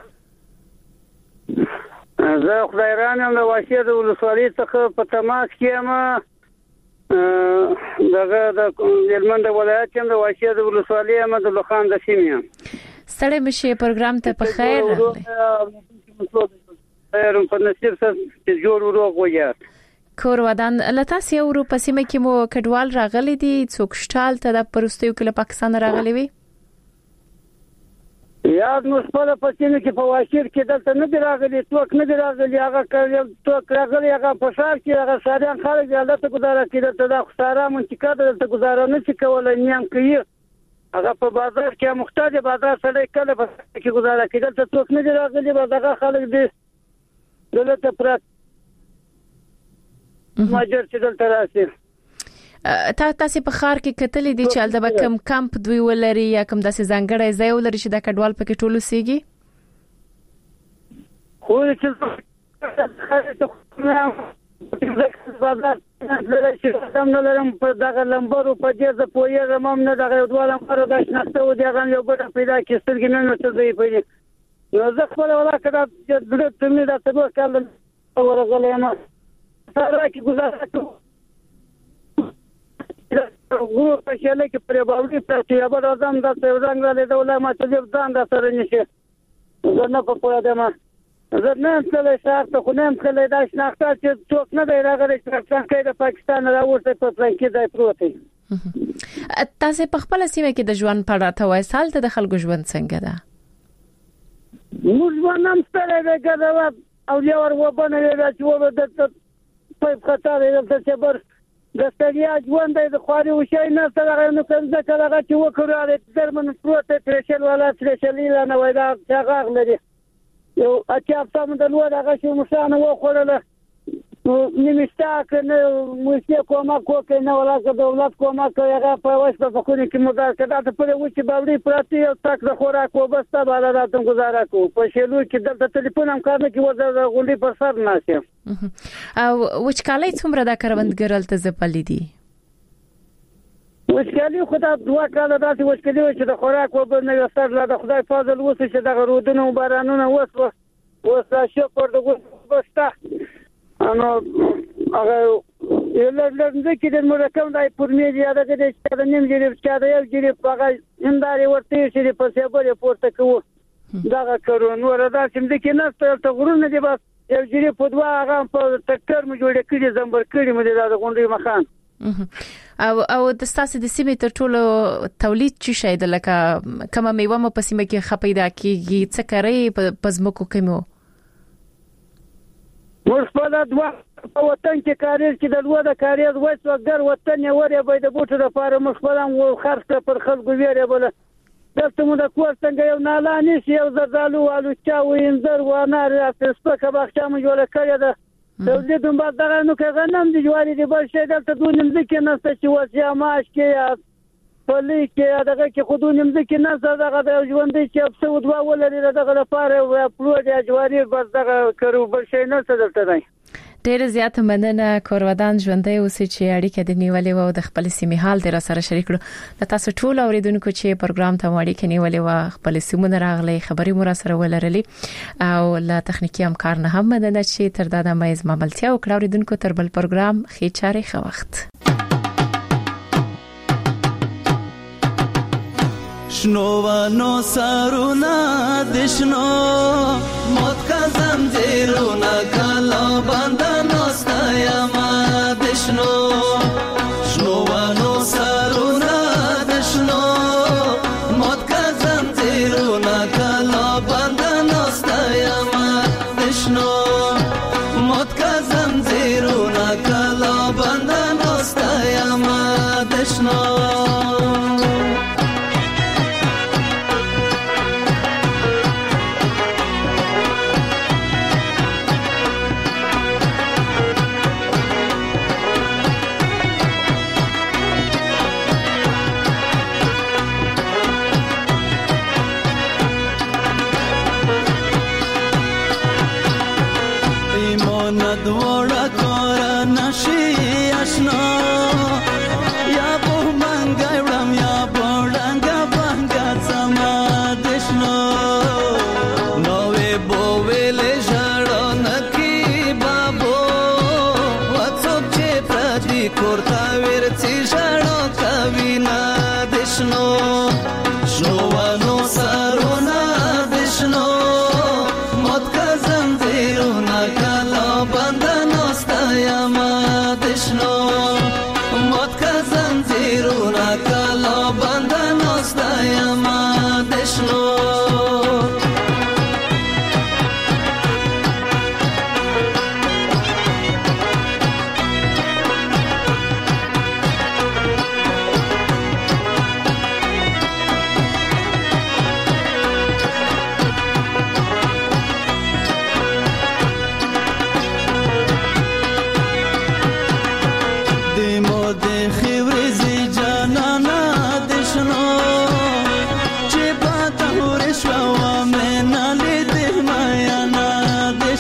زه خدای رانم د واشیر د ولسوالۍ څخه په تماس کې یم دغه د هلمند ولایت یم د واشیر د ولسوالۍ یم د لوخان د سیمې ستړي مشه پروګرام ته په خیر راغلی خیر په نصیب سره چې جوړ روغ ویات کور ودان لته سیو ورو پسیمه کې مو کډوال راغلي دي څوک شټال ته د پرستیو کې له پاکستان راغلي وي یاد نو خپل پسیمه کې په واشیر کې دلته نه دی راغلي څوک نه دی راغلي هغه کړي څوک راغلي هغه په شهر کې هغه ساریان خلک دلته گزاره کړي ته د خساره منطقه دلته گزاره نه شي کولای نیم کوي هغه په بازار کې محتاج بازار سره کله په کې گزاره کړي دلته څوک نه دی راغلي بازار خلک دي دلته پر ماجر چې دلته راسي تا تاسو په خار کې کتلې دي چې البته کم کمپ دوی ولري یا کم داسې ځانګړی ځای ولري چې د کډوال پکې ټولو سیږي خو چې بازار لري نه لرم په دغه لمبرو په دې ځ پوهیږم هم نه دغه دوه لمبرو د شناخته و دي هغه یو بل پیدا کیستل کې نه څه دی په نو زه خپل ولا کړه چې د تمنې د تبو کال ورغلې ما سره کې گزاره کوم ګورو په شاله کې پر باوري پاتې یا به راځم د څنګه له دوله ما ته ځان د سره نشي زه نه په پوهه ده ما زه نه څه شهر ته خو نه خلې دا شناخته چې څوک نه دی راغلی چې څنګه د پاکستان راوړته په پلان کې ځای پروت دی تاسو په خپل سیمه کې د ژوند په اړه ته وایي سال ته د خلکو ژوند څنګه ده موږ ونم ستړي دغه او یو ور وبنه چې و د په خطر یې د صبر د ستړیا ژوند د خواري وشي نه سره نو څنګه کله چې وکړو د درمن پروت ترشل ولا ترشل نه وای دا څنګه غلې یو اچا په موږ د لوړ هغه شو مشانه وخوړله نیمستا کنه موږ کومه کوکه نه ولا که دولت کومه کوي هغه په واسطه په خوري کې مدار کړه ته په وچی باوري پراتی او تک د خوراک وبسته بالا راتم گزاره کو په شلو کې دلته ټلیفون هم کار نه کوي وځه غونډي پر سر ناشې او وچکالۍ څومره د کروندګرل ته زپلې دي وچکالۍ خدای دوا کاله داسې وچکالۍ چې د خوراک وبنه وسر لا د خدای فضل وسه چې د غرودونو بارانونه وسو وسه شکر د وسته انو هغه یلندې کې د مرکم دای پرمې یاده کې چې د نیم جری چې دا یو جری هغه انداري ورته چې په سیبره پورته کوو دا کارونه وردا چې د کې نه ته غرونه دی بس یو جری په دوا هغه په ټکر مو جوړ کړي زمبر کړي مې دا غونډي مخان او او د ستاسو د سیمې تر ټولو تولید چې شي د لکه کومه میوه مو په سیمه کې خپېدا کیږي څه کوي په زمکو کې مو موږ په دوا په وطن کې کاریز کې د لوړ د کاریز وڅو ګر وطن یې ورې به د بوټو لپاره موږ خپلم خرڅ پر خلکو ویری بل دلته مو د کور څنګه یو نالانی شي یو زردالو والو چا وینځر و انار سپکه باغچه مو جوړ کړی ده تولید هم بعد دغه نو کې غنم دی جواري دی بل شي دلته دونیم ځکه نه څه چې وځي ماش کې پلي کې دغه کې خودونیم ځکه نه دغه د ژوند چې څه ودوا ولري دغه لپاره پلو دی جواري بس دغه کړو بل شي نه څه دلته دی ډېر زیات مننه کورودان ژوندۍ اوسې چې اړیکه د نیولې و د خپل سیمې حال د را سره شریک کړو د تاسو ټول اوریدونکو چې پروګرام ته اړیکه نیولې و خپل سیمونه راغلي خبري مو را سره ولرلې او لا تخنیکی همکار نه هم مننه چې تر دا د مېز مملتیا او کړه اوریدونکو تر بل پروګرام خې چاري خو وخت شنو ونو سرونا دشنو موت کا زنجیرونا کلا بندنو ستایما دشنو شنو ونو سرونا دشنو موت کا زنجیرونا کلا بندنو ستایما دشنو موت کا زنجیرونا کلا بندنو ستایما دشنو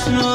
دشنو